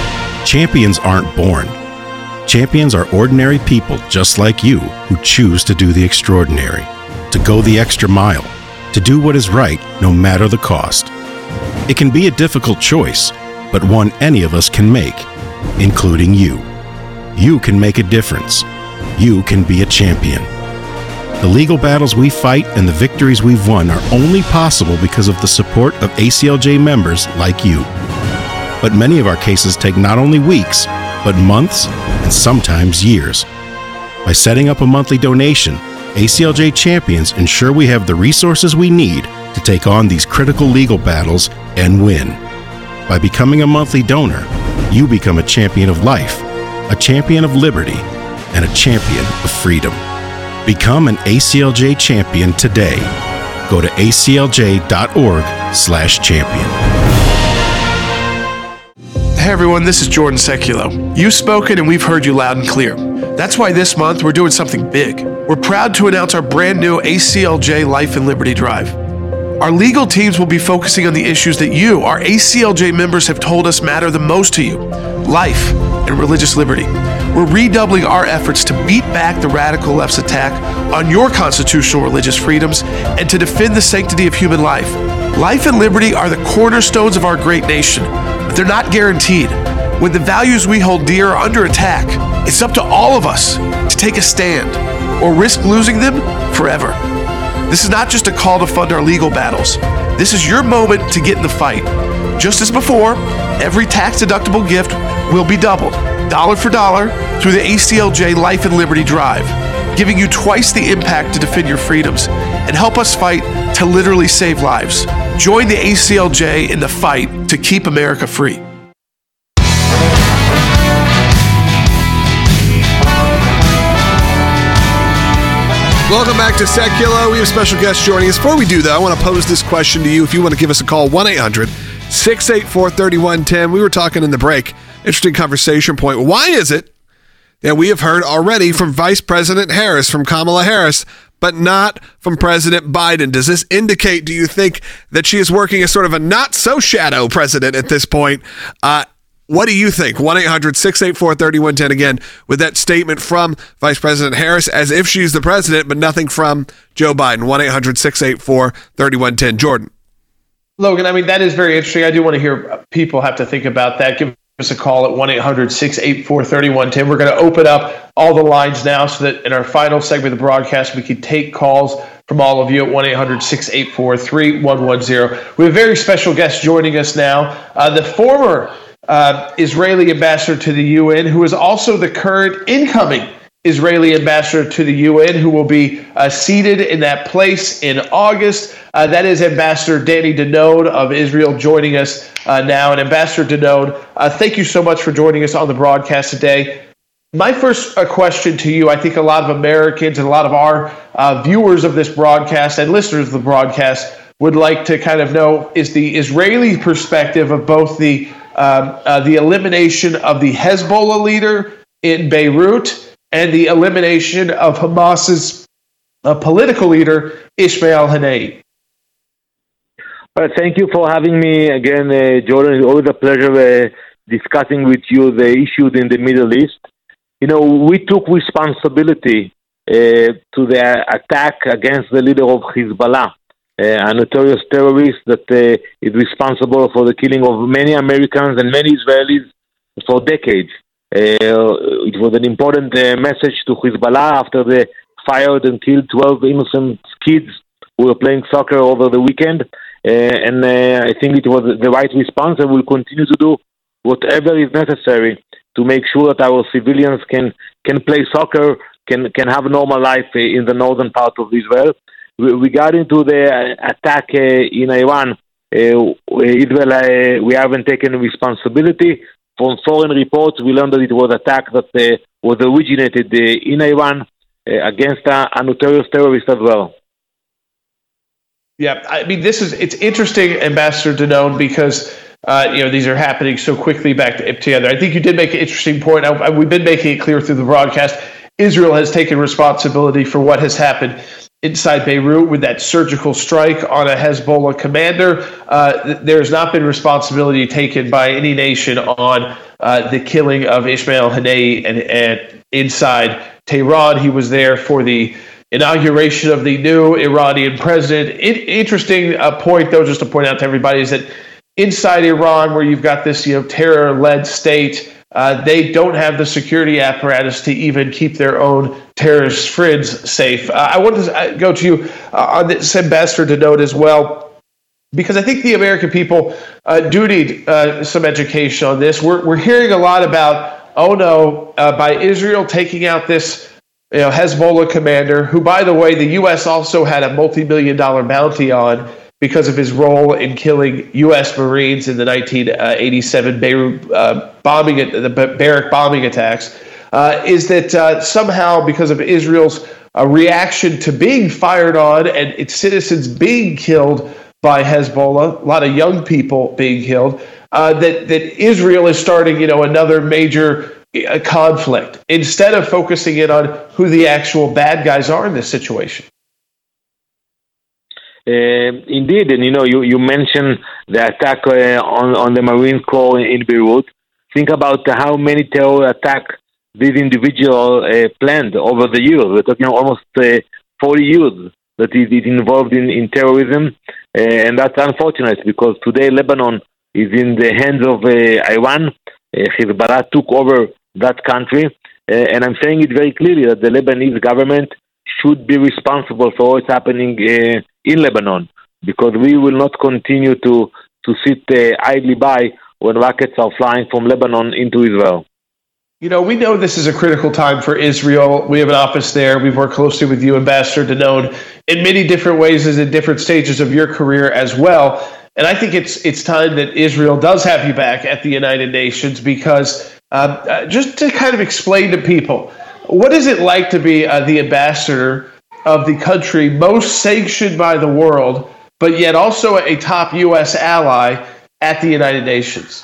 Champions aren't born. Champions are ordinary people just like you who choose to do the extraordinary, to go the extra mile, to do what is right no matter the cost. It can be a difficult choice, but one any of us can make, including you. You can make a difference. You can be a champion. The legal battles we fight and the victories we've won are only possible because of the support of A C L J members like you. But many of our cases take not only weeks, but months and sometimes years. By setting up a monthly donation, A C L J champions ensure we have the resources we need to take on these critical legal battles and win. By becoming a monthly donor, you become a champion of life, a champion of liberty, and a champion of freedom. Become an A C L J champion today. Go to aclj.org slash champion. Hey everyone, this is Jordan Seculo. You've spoken and we've heard you loud and clear. That's why this month we're doing something big. We're proud to announce our brand new A C L J Life and Liberty Drive. Our legal teams will be focusing on the issues that you, our A C L J members, have told us matter the most to you: life and religious liberty. We're redoubling our efforts to beat back the radical left's attack on your constitutional religious freedoms and to defend the sanctity of human life. Life and liberty are the cornerstones of our great nation, but they're not guaranteed. When the values we hold dear are under attack, it's up to all of us to take a stand or risk losing them forever. This is not just a call to fund our legal battles. This is your moment to get in the fight. Just as before, every tax-deductible gift will be doubled, dollar for dollar, through the A C L J Life and Liberty Drive, giving you twice the impact to defend your freedoms and help us fight to literally save lives. Join the A C L J in the fight to keep America free. Welcome back to Seculo. We have a special guest joining us. Before we do, though, I want to pose this question to you. If you want to give us a call, one eight hundred six eight four three one one zero. We were talking in the break. Interesting conversation point. Why is it that we have heard already from Vice President Harris, from Kamala Harris, but not from President Biden? Does this indicate, do you think, that she is working as sort of a not-so-shadow president at this point? Uh, what do you think? one eight hundred six eight four three one one zero, again, with that statement from Vice President Harris, as if she's the president, but nothing from Joe Biden. one eight hundred six eight four three one one zero. Jordan. Logan, I mean, that is very interesting. I do want to hear people have to think about that. Give us a call at one eight hundred six eight four three one one zero. We're going to open up all the lines now so that in our final segment of the broadcast, we can take calls from all of you at one eight hundred six eight four three one one zero. We have a very special guest joining us now, uh, the former uh, Israeli ambassador to the U N, who is also the current incoming Israeli ambassador to the U N, who will be uh, seated in that place in August. Uh, that is Ambassador Danny Danon of Israel joining us uh, now. And Ambassador Danon, uh, thank you so much for joining us on the broadcast today. My first uh, question to you, I think a lot of Americans and a lot of our uh, viewers of this broadcast and listeners of the broadcast would like to kind of know is the Israeli perspective of both the um, uh, the elimination of the Hezbollah leader in Beirut and the elimination of Hamas's uh, political leader, Ismail Haniyeh. Well, thank you for having me again, uh, Jordan. It's always a pleasure uh, discussing with you the issues in the Middle East. You know, we took responsibility uh, to the attack against the leader of Hezbollah, uh, a notorious terrorist that uh, is responsible for the killing of many Americans and many Israelis for decades. Uh, it was an important uh, message to Hezbollah after they fired and killed twelve innocent kids who were playing soccer over the weekend. Uh, and uh, I think it was the right response, and we'll continue to do whatever is necessary to make sure that our civilians can, can play soccer, can can have a normal life uh, in the northern part of Israel. Regarding to the attack uh, in Iran, uh, Israel, uh, we haven't taken responsibility. From foreign reports, we learned that it was an attack that uh, was originated uh, in Iran uh, against a, a notorious terrorist as well. Yeah, I mean, this is, it's interesting, Ambassador Danon, because, uh, you know, these are happening so quickly back to, together. I think you did make an interesting point. I, I, we've been making it clear through the broadcast. Israel has taken responsibility for what has happened inside Beirut with that surgical strike on a Hezbollah commander. Uh, there's not been responsibility taken by any nation on uh, the killing of Ismail Haniyeh and, and inside Tehran. He was there for the inauguration of the new Iranian president. It, interesting uh, point, though, just to point out to everybody, is that inside Iran, where you've got this, you know, terror-led state, uh, they don't have the security apparatus to even keep their own terrorist friends safe. Uh, I want to go to you uh, on this, Ambassador, to note as well, because I think the American people uh, do need uh, some education on this. We're we're hearing a lot about, oh no, uh, by Israel taking out this, you know, Hezbollah commander, who, by the way, the U S also had a multi-million dollar bounty on because of his role in killing U S Marines in the nineteen eighty-seven Beirut uh, bombing, the barrack bombing attacks, uh, is that uh, somehow because of Israel's uh, reaction to being fired on and its citizens being killed by Hezbollah, a lot of young people being killed, uh, that that Israel is starting, you know, another major uh, conflict instead of focusing in on who the actual bad guys are in this situation. Uh, indeed, and you know, you, you mentioned the attack uh, on, on the Marine Corps in Beirut. Think about how many terror attacks these individuals uh, planned over the years. We're talking almost uh, forty years that it is involved in, in terrorism, uh, and that's unfortunate because today Lebanon is in the hands of uh, Iran. Uh, Hezbollah took over that country, uh, and I'm saying it very clearly that the Lebanese government should be responsible for what's happening uh, in Lebanon, because we will not continue to to sit uh, idly by when rockets are flying from Lebanon into Israel. You know, we know this is a critical time for Israel. We have an office there. We've worked closely with you, Ambassador Danon, in many different ways as in different stages of your career as well. And I think it's it's time that Israel does have you back at the United Nations, because um, uh, just to kind of explain to people, what is it like to be uh, the ambassador of the country most sanctioned by the world, but yet also a top U S ally at the United Nations?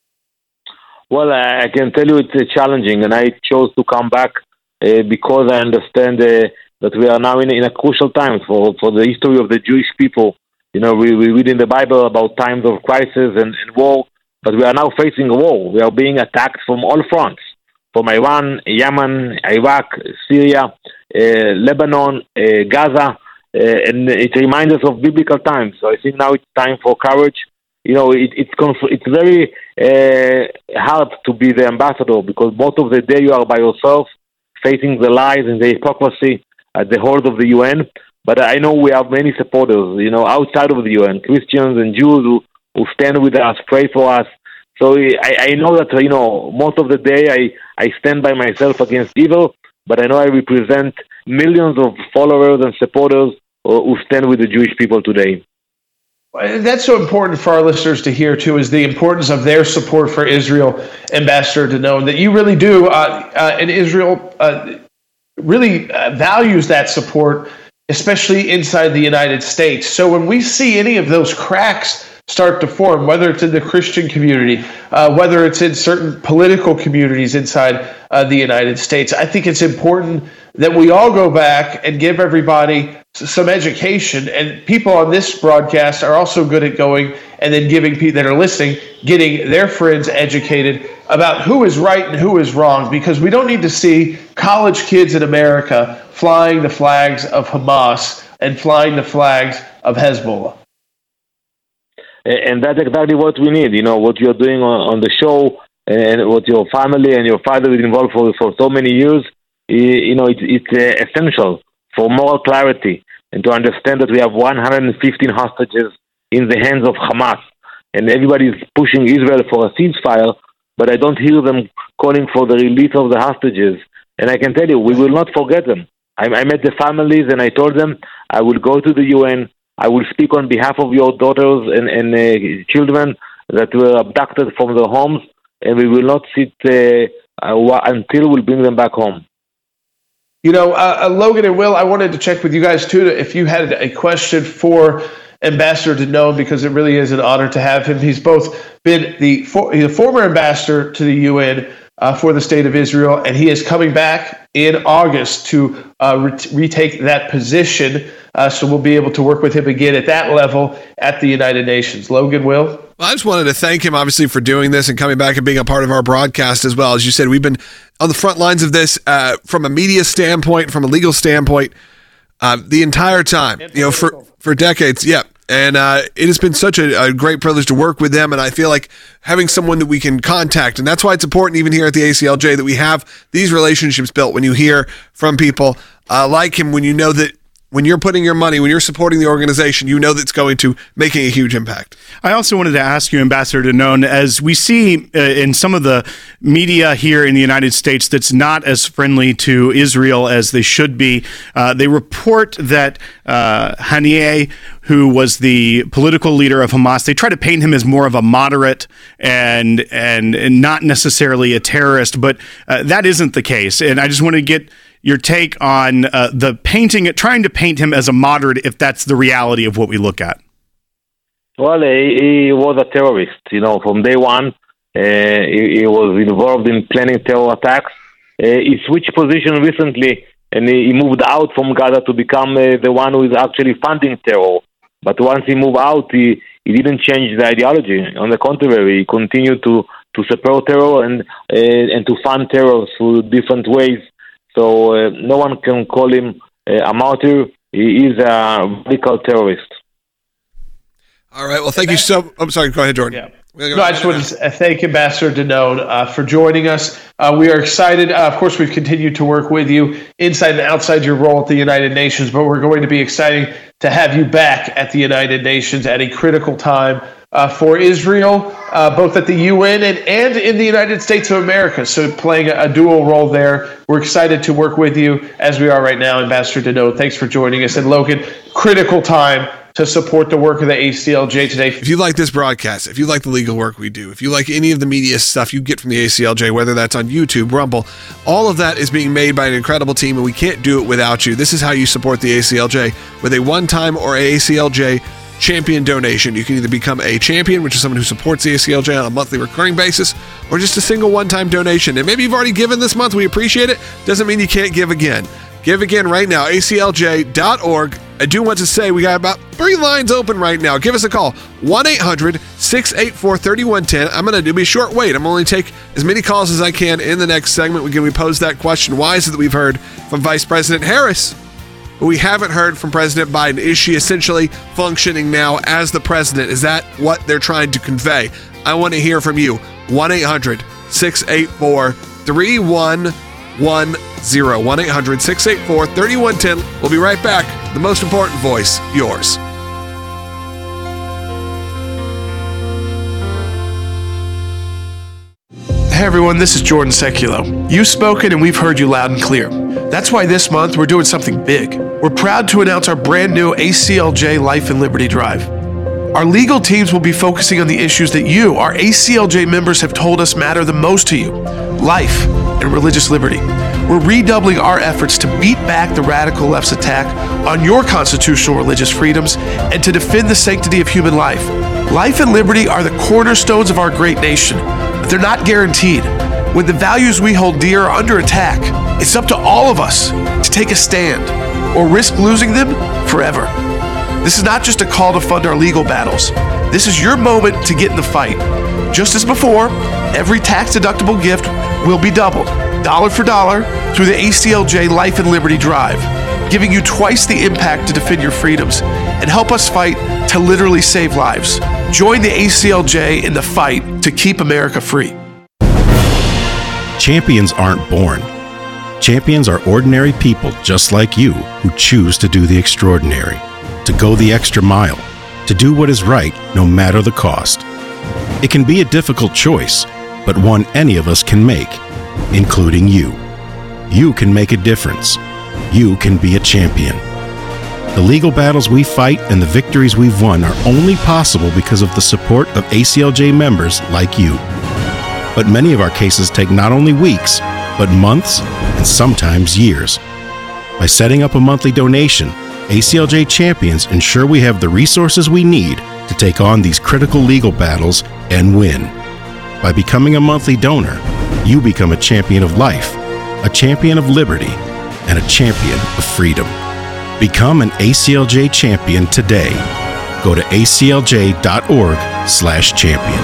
Well, I can tell you it's uh, challenging, and I chose to come back uh, because I understand uh, that we are now in, in a crucial time for, for the history of the Jewish people. You know, we, we read in the Bible about times of crisis and, and war, but we are now facing a war. We are being attacked from all fronts, from Iran, Yemen, Iraq, Syria, uh, Lebanon, uh, Gaza, uh, and it reminds us of biblical times. So I think now it's time for courage. You know, it, it's conf- it's very uh, hard to be the ambassador because most of the day you are by yourself, facing the lies and the hypocrisy at the halls of the U N. But I know we have many supporters, you know, outside of the U N, Christians and Jews who, who stand with us, pray for us. So I, I know that, you know, most of the day I, I stand by myself against evil, but I know I represent millions of followers and supporters who stand with the Jewish people today. That's so important for our listeners to hear, too, is the importance of their support for Israel, Ambassador, to know that you really do, uh, uh, and Israel uh, really uh, values that support, especially inside the United States. So when we see any of those cracks start to form, whether it's in the Christian community, uh, whether it's in certain political communities inside uh, the United States, I think it's important that we all go back and give everybody some education. And people on this broadcast are also good at going and then giving people that are listening, getting their friends educated about who is right and who is wrong, because we don't need to see college kids in America flying the flags of Hamas and flying the flags of Hezbollah. And that's exactly what we need. You know, what you're doing on, on the show and what your family and your father is involved for for so many years, you know, it's, it's uh, essential for moral clarity and to understand that we have one hundred fifteen hostages in the hands of Hamas. And everybody is pushing Israel for a ceasefire, but I don't hear them calling for the release of the hostages. And I can tell you, we will not forget them. I, I met the families and I told them I will go to the U N. I will speak on behalf of your daughters and, and uh, children that were abducted from their homes, and we will not sit uh, uh, until we bring them back home. You know, uh, Logan and Will, I wanted to check with you guys, too, if you had a question for Ambassador Danon, because it really is an honor to have him. He's both been the, for, the former ambassador to the U N, uh, for the state of Israel, and he is coming back in August to uh, ret- retake that position. Uh, so we'll be able to work with him again at that level at the United Nations. Logan, Will? Well, I just wanted to thank him, obviously, for doing this and coming back and being a part of our broadcast as well. As you said, we've been on the front lines of this uh, from a media standpoint, from a legal standpoint, uh, the entire time, you know, for, for decades. Yeah. And uh, it has been such a, a great privilege to work with them. And I feel like having someone that we can contact, and that's why it's important even here at the A C L J that we have these relationships built. When you hear from people uh, like him, when you know that when you're putting your money, when you're supporting the organization, you know that's going to making a huge impact. I also wanted to ask you, Ambassador Danon, as we see uh, in some of the media here in the United States that's not as friendly to Israel as they should be, uh, they report that uh, Haniyeh, who was the political leader of Hamas, they try to paint him as more of a moderate and and, and not necessarily a terrorist, but uh, that isn't the case. And I just want to get your take on uh, the painting, trying to paint him as a moderate, if that's the reality of what we look at. Well, he, he was a terrorist, you know, from day one. Uh, he, he was involved in planning terror attacks. Uh, he switched position recently, and he, he moved out from Gaza to become uh, the one who is actually funding terror. But once he moved out, he, he didn't change the ideology. On the contrary, he continued to, to support terror and, uh, and to fund terror through different ways. So uh, no one can call him uh, a martyr. He is a radical terrorist. All right. Well, thank you so. I'm sorry. Go ahead, Jordan. Yeah. No, I just want to thank Ambassador Danon uh, for joining us. Uh, we are excited. Uh, of course, we've continued to work with you inside and outside your role at the United Nations, but we're going to be exciting to have you back at the United Nations at a critical time uh, for Israel, uh, both at the U N and, and in the United States of America. So playing a, a dual role there. We're excited to work with you as we are right now. Ambassador Danon, thanks for joining us. And Logan, critical time to support the work of the A C L J today. If you like this broadcast, if you like the legal work we do, if you like any of the media stuff you get from the A C L J, whether that's on YouTube, Rumble, all of that is being made by an incredible team, and we can't do it without you. This is how you support the A C L J with a one-time or A C L J champion donation. You can either become a champion, which is someone who supports the A C L J on a monthly recurring basis, or just a single one-time donation. And maybe you've already given this month. We appreciate it. Doesn't mean you can't give again. Give again right now, A C L J dot org. I do want to say we got about three lines open right now. Give us a call, one eight hundred six eight four three one one zero. I'm going to do a short wait. I'm going to take as many calls as I can in the next segment. We can we pose that question. Why is it that we've heard from Vice President Harris, but we haven't heard from President Biden? Is she essentially functioning now as the president? Is that what they're trying to convey? I want to hear from you. one eight hundred six eight four three one one zero. one eight hundred six eight four three one one zero. We'll be right back. The most important voice, yours. Hey everyone, this is Jordan Seculo. You've spoken and we've heard you loud and clear. That's why this month we're doing something big. We're proud to announce our brand new A C L J Life and Liberty Drive. Our legal teams will be focusing on the issues that you, our A C L J members, have told us matter the most to you: life and religious liberty. We're redoubling our efforts to beat back the radical left's attack on your constitutional religious freedoms and to defend the sanctity of human life. Life and liberty are the cornerstones of our great nation, but they're not guaranteed. When the values we hold dear are under attack, it's up to all of us to take a stand or risk losing them forever. This is not just a call to fund our legal battles. This is your moment to get in the fight. Just as before, every tax-deductible gift will be doubled, dollar for dollar, through the A C L J Life and Liberty Drive, giving you twice the impact to defend your freedoms and help us fight to literally save lives. Join the A C L J in the fight to keep America free. Champions aren't born. Champions are ordinary people just like you who choose to do the extraordinary, to go the extra mile, to do what is right no matter the cost. It can be a difficult choice, but one any of us can make, including you. You can make a difference. You can be a champion. The legal battles we fight and the victories we've won are only possible because of the support of A C L J members like you. But many of our cases take not only weeks, but months and sometimes years. By setting up a monthly donation, A C L J champions ensure we have the resources we need to take on these critical legal battles and win. By becoming a monthly donor, you become a champion of life, a champion of liberty, and a champion of freedom. Become an A C L J champion today. Go to A C L J dot org slash champion.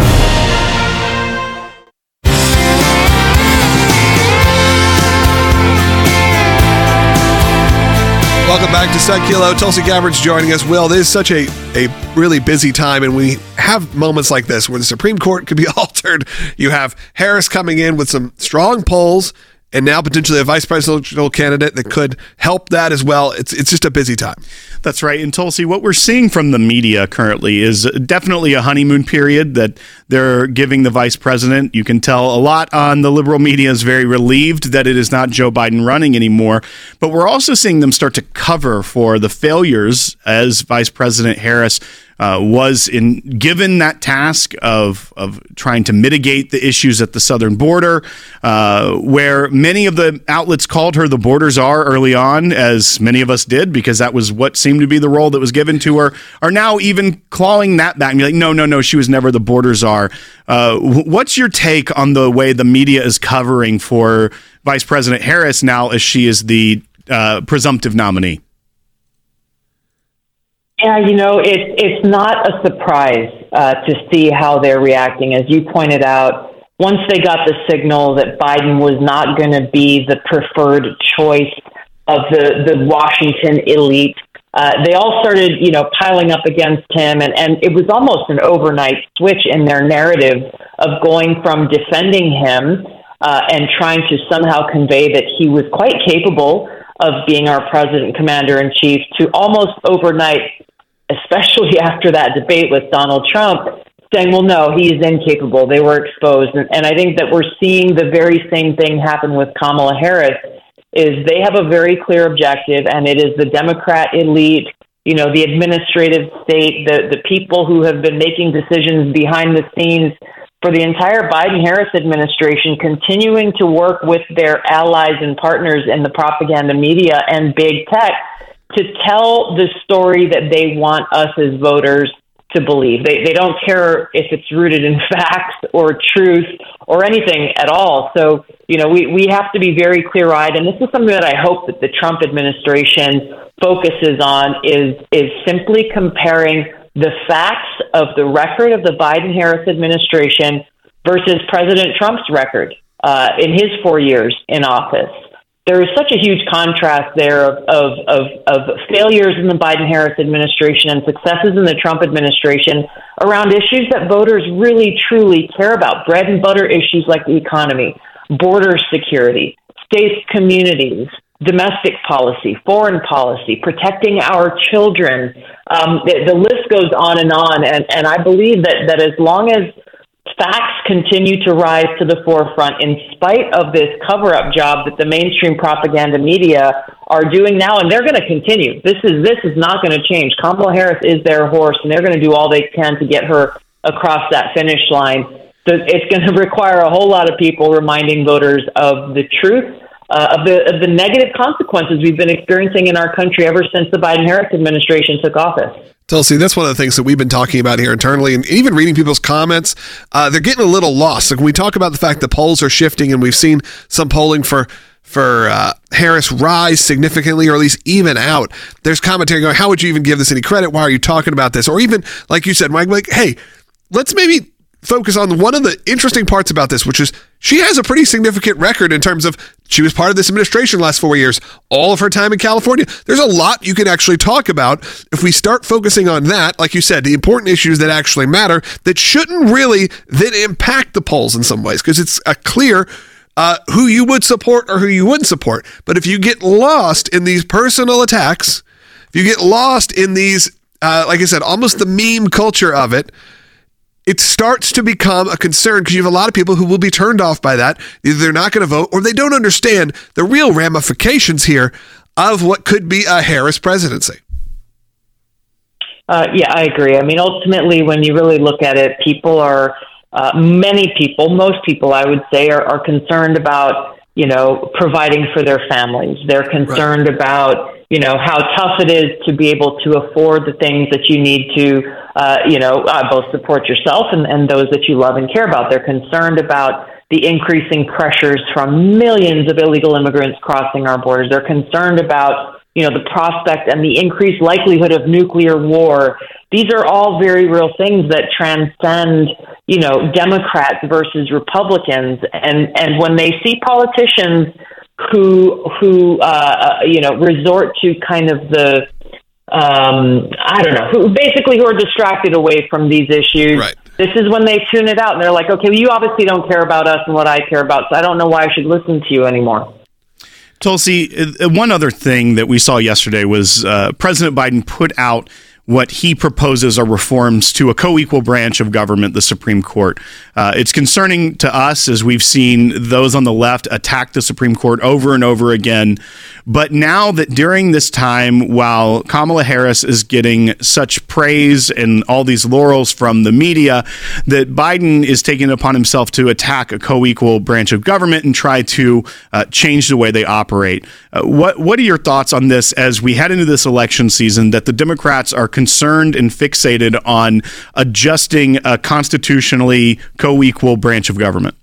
Welcome back to Seculo. Tulsi Gabbard's joining us. Will, this is such a, a really busy time, and we have moments like this where the Supreme Court could be altered. You have Harris coming in with some strong polls, and now potentially a vice presidential candidate that could help that as well. It's it's just a busy time. That's right. And Tulsi, what we're seeing from the media currently is definitely a honeymoon period that they're giving the vice president. You can tell a lot on the liberal media is very relieved that it is not Joe Biden running anymore. But we're also seeing them start to cover for the failures as Vice President Harris Uh, was in given that task of of trying to mitigate the issues at the southern border, uh, where many of the outlets called her the border czar early on, as many of us did, because that was what seemed to be the role that was given to her, are now even clawing that back and be like, no, no, no, she was never the border czar. Uh, what's your take on the way the media is covering for Vice President Harris now as she is the uh, presumptive nominee? Yeah, you know, it's it's not a surprise uh, to see how they're reacting. As you pointed out, once they got the signal that Biden was not going to be the preferred choice of the, the Washington elite, uh, they all started, you know, piling up against him. And, and it was almost an overnight switch in their narrative of going from defending him uh, and trying to somehow convey that he was quite capable of being our president, commander-in-chief, to almost overnight, especially after that debate with Donald Trump, saying, well, no, he is incapable. They were exposed. And, and I think that we're seeing the very same thing happen with Kamala Harris, is they have a very clear objective, and it is the Democrat elite, you know, the administrative state, the, the people who have been making decisions behind the scenes for the entire Biden-Harris administration, continuing to work with their allies and partners in the propaganda media and big tech to tell the story that they want us as voters to believe. They they don't care if it's rooted in facts or truth or anything at all. So, you know, we, we have to be very clear-eyed, and this is something that I hope that the Trump administration focuses on, is is simply comparing the facts of the record of the Biden-Harris administration versus President Trump's record uh, in his four years in office. There is such a huge contrast there of, of, of, of failures in the Biden-Harris administration and successes in the Trump administration around issues that voters really, truly care about. Bread and butter issues like the economy, border security, states, communities, domestic policy, foreign policy, protecting our children. Um, the, the list goes on and on. And, and I believe that, that as long as facts continue to rise to the forefront in spite of this cover-up job that the mainstream propaganda media are doing now, and they're going to continue. This is this is not going to change. Kamala Harris is their horse, and they're going to do all they can to get her across that finish line. So it's going to require a whole lot of people reminding voters of the truth, uh, of the of the negative consequences we've been experiencing in our country ever since the Biden-Harris administration took office. Tulsi, that's one of the things that we've been talking about here internally, and even reading people's comments, uh, they're getting a little lost. Like when we talk about the fact that polls are shifting, and we've seen some polling for for uh, Harris rise significantly, or at least even out. There's commentary going, how would you even give this any credit? Why are you talking about this? Or even, like you said, Mike, like, hey, let's maybe focus on one of the interesting parts about this, which is she has a pretty significant record in terms of she was part of this administration last four years, all of her time in California. There's a lot you can actually talk about if we start focusing on that, like you said, the important issues that actually matter that shouldn't really then impact the polls in some ways, because it's a clear uh, who you would support or who you wouldn't support. But if you get lost in these personal attacks, if you get lost in these, uh, like I said, almost the meme culture of it, it starts to become a concern, because you have a lot of people who will be turned off by that. Either they're not going to vote, or they don't understand the real ramifications here of what could be a Harris presidency. Uh, yeah, I agree. I mean, ultimately, when you really look at it, people are, uh, many people, most people, I would say, are, are concerned about, you know, providing for their families. They're concerned right. about, you know, how tough it is to be able to afford the things that you need to, uh, you know, uh, both support yourself and, and those that you love and care about. They're concerned about the increasing pressures from millions of illegal immigrants crossing our borders. They're concerned about, you know, the prospect and the increased likelihood of nuclear war. These are all very real things that transcend, you know, Democrats versus Republicans. And, and when they see politicians who, who uh, you know, resort to kind of the, um, I don't know, who basically who are distracted away from these issues, right. This is when they tune it out and they're like, okay, well, you obviously don't care about us and what I care about, so I don't know why I should listen to you anymore. Tulsi, one other thing that we saw yesterday was uh, President Biden put out what he proposes are reforms to a co-equal branch of government, the Supreme Court. Uh, it's concerning to us as we've seen those on the left attack the Supreme Court over and over again. But now that during this time, while Kamala Harris is getting such praise and all these laurels from the media, that Biden is taking it upon himself to attack a co-equal branch of government and try to uh, change the way they operate. Uh, what, what are your thoughts on this as we head into this election season, that the Democrats are concerned and fixated on adjusting a constitutionally co-equal branch of government?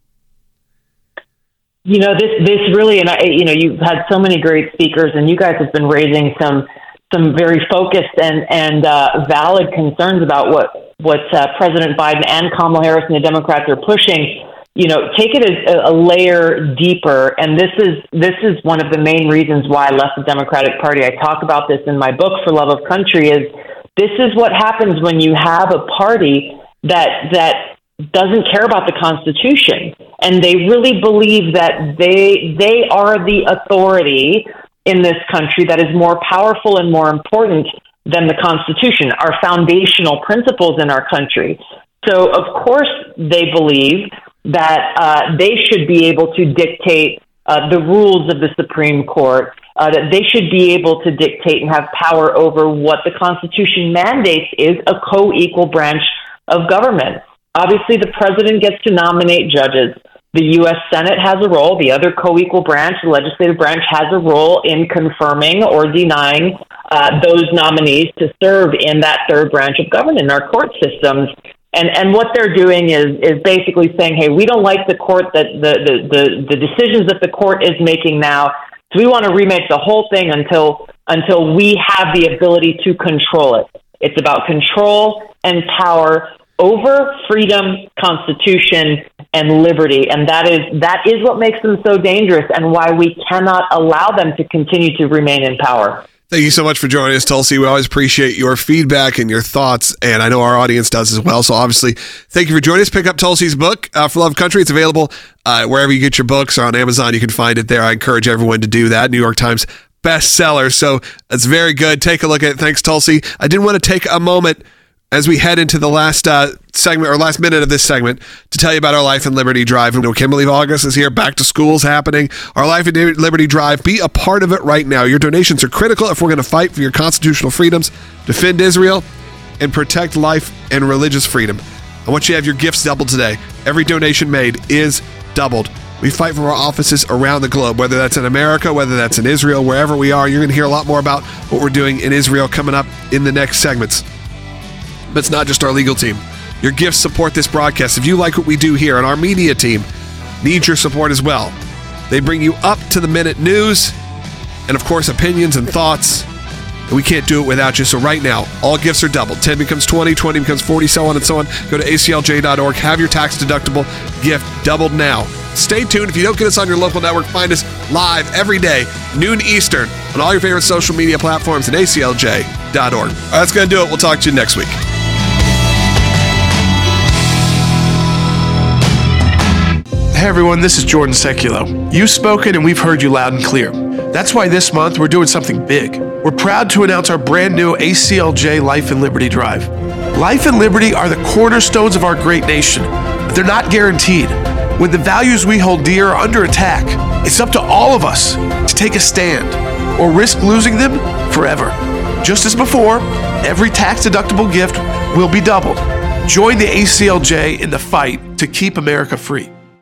You know, this this really, and I, you know, you've had so many great speakers, and you guys have been raising some some very focused and and uh, valid concerns about what what uh, President Biden and Kamala Harris and the Democrats are pushing. You know, take it a, a layer deeper, and this is this is one of the main reasons why I left the Democratic Party. I talk about this in my book, For Love of Country. Is this is what happens when you have a party that that doesn't care about the Constitution, and they really believe that they they are the authority in this country that is more powerful and more important than the Constitution, our foundational principles in our country. So, of course, they believe that uh, they should be able to dictate uh, the rules of the Supreme Court, uh, that they should be able to dictate and have power over what the Constitution mandates is a co-equal branch of government. Obviously, the president gets to nominate judges. The U S Senate has a role. The other co-equal branch, the legislative branch, has a role in confirming or denying uh, those nominees to serve in that third branch of government in our court systems. And and what they're doing is is basically saying, hey, we don't like the court that the, the, the, the decisions that the court is making now, so we want to remake the whole thing until until we have the ability to control it. It's about control and power over freedom, Constitution, and liberty. And that is that is what makes them so dangerous and why we cannot allow them to continue to remain in power. Thank you so much for joining us, Tulsi. We always appreciate your feedback and your thoughts, and I know our audience does as well. So obviously, thank you for joining us. Pick up Tulsi's book, uh, For Love of Country. It's available uh, wherever you get your books, or on Amazon. You can find it there. I encourage everyone to do that. New York Times bestseller. So it's very good. Take a look at it. Thanks, Tulsi. I did want to take a moment as we head into the last uh, segment or last minute of this segment to tell you about our Life and Liberty Drive. You know, Kimberly August is here. Back to school is happening. Our Life and Liberty Drive. Be a part of it right now. Your donations are critical if we're going to fight for your constitutional freedoms, defend Israel, and protect life and religious freedom. I want you to have your gifts doubled today. Every donation made is doubled. We fight for our offices around the globe, whether that's in America, whether that's in Israel, wherever we are. You're going to hear a lot more about what we're doing in Israel coming up in the next segments. But it's not just our legal team. Your gifts support this broadcast. If you like what we do here, and our media team needs your support as well. They bring you up-to-the-minute news and, of course, opinions and thoughts. And we can't do it without you. So right now, all gifts are doubled. ten becomes twenty, twenty becomes forty, so on and so on. Go to A C L J dot org. Have your tax-deductible gift doubled now. Stay tuned. If you don't get us on your local network, find us live every day, noon Eastern, on all your favorite social media platforms at A C L J dot org. All right, that's going to do it. We'll talk to you next week. Hey everyone, this is Jordan Seculo. You've spoken and we've heard you loud and clear. That's why this month we're doing something big. We're proud to announce our brand new A C L J Life and Liberty Drive. Life and liberty are the cornerstones of our great nation, but they're not guaranteed. When the values we hold dear are under attack, it's up to all of us to take a stand or risk losing them forever. Just as before, every tax-deductible gift will be doubled. Join the A C L J in the fight to keep America free.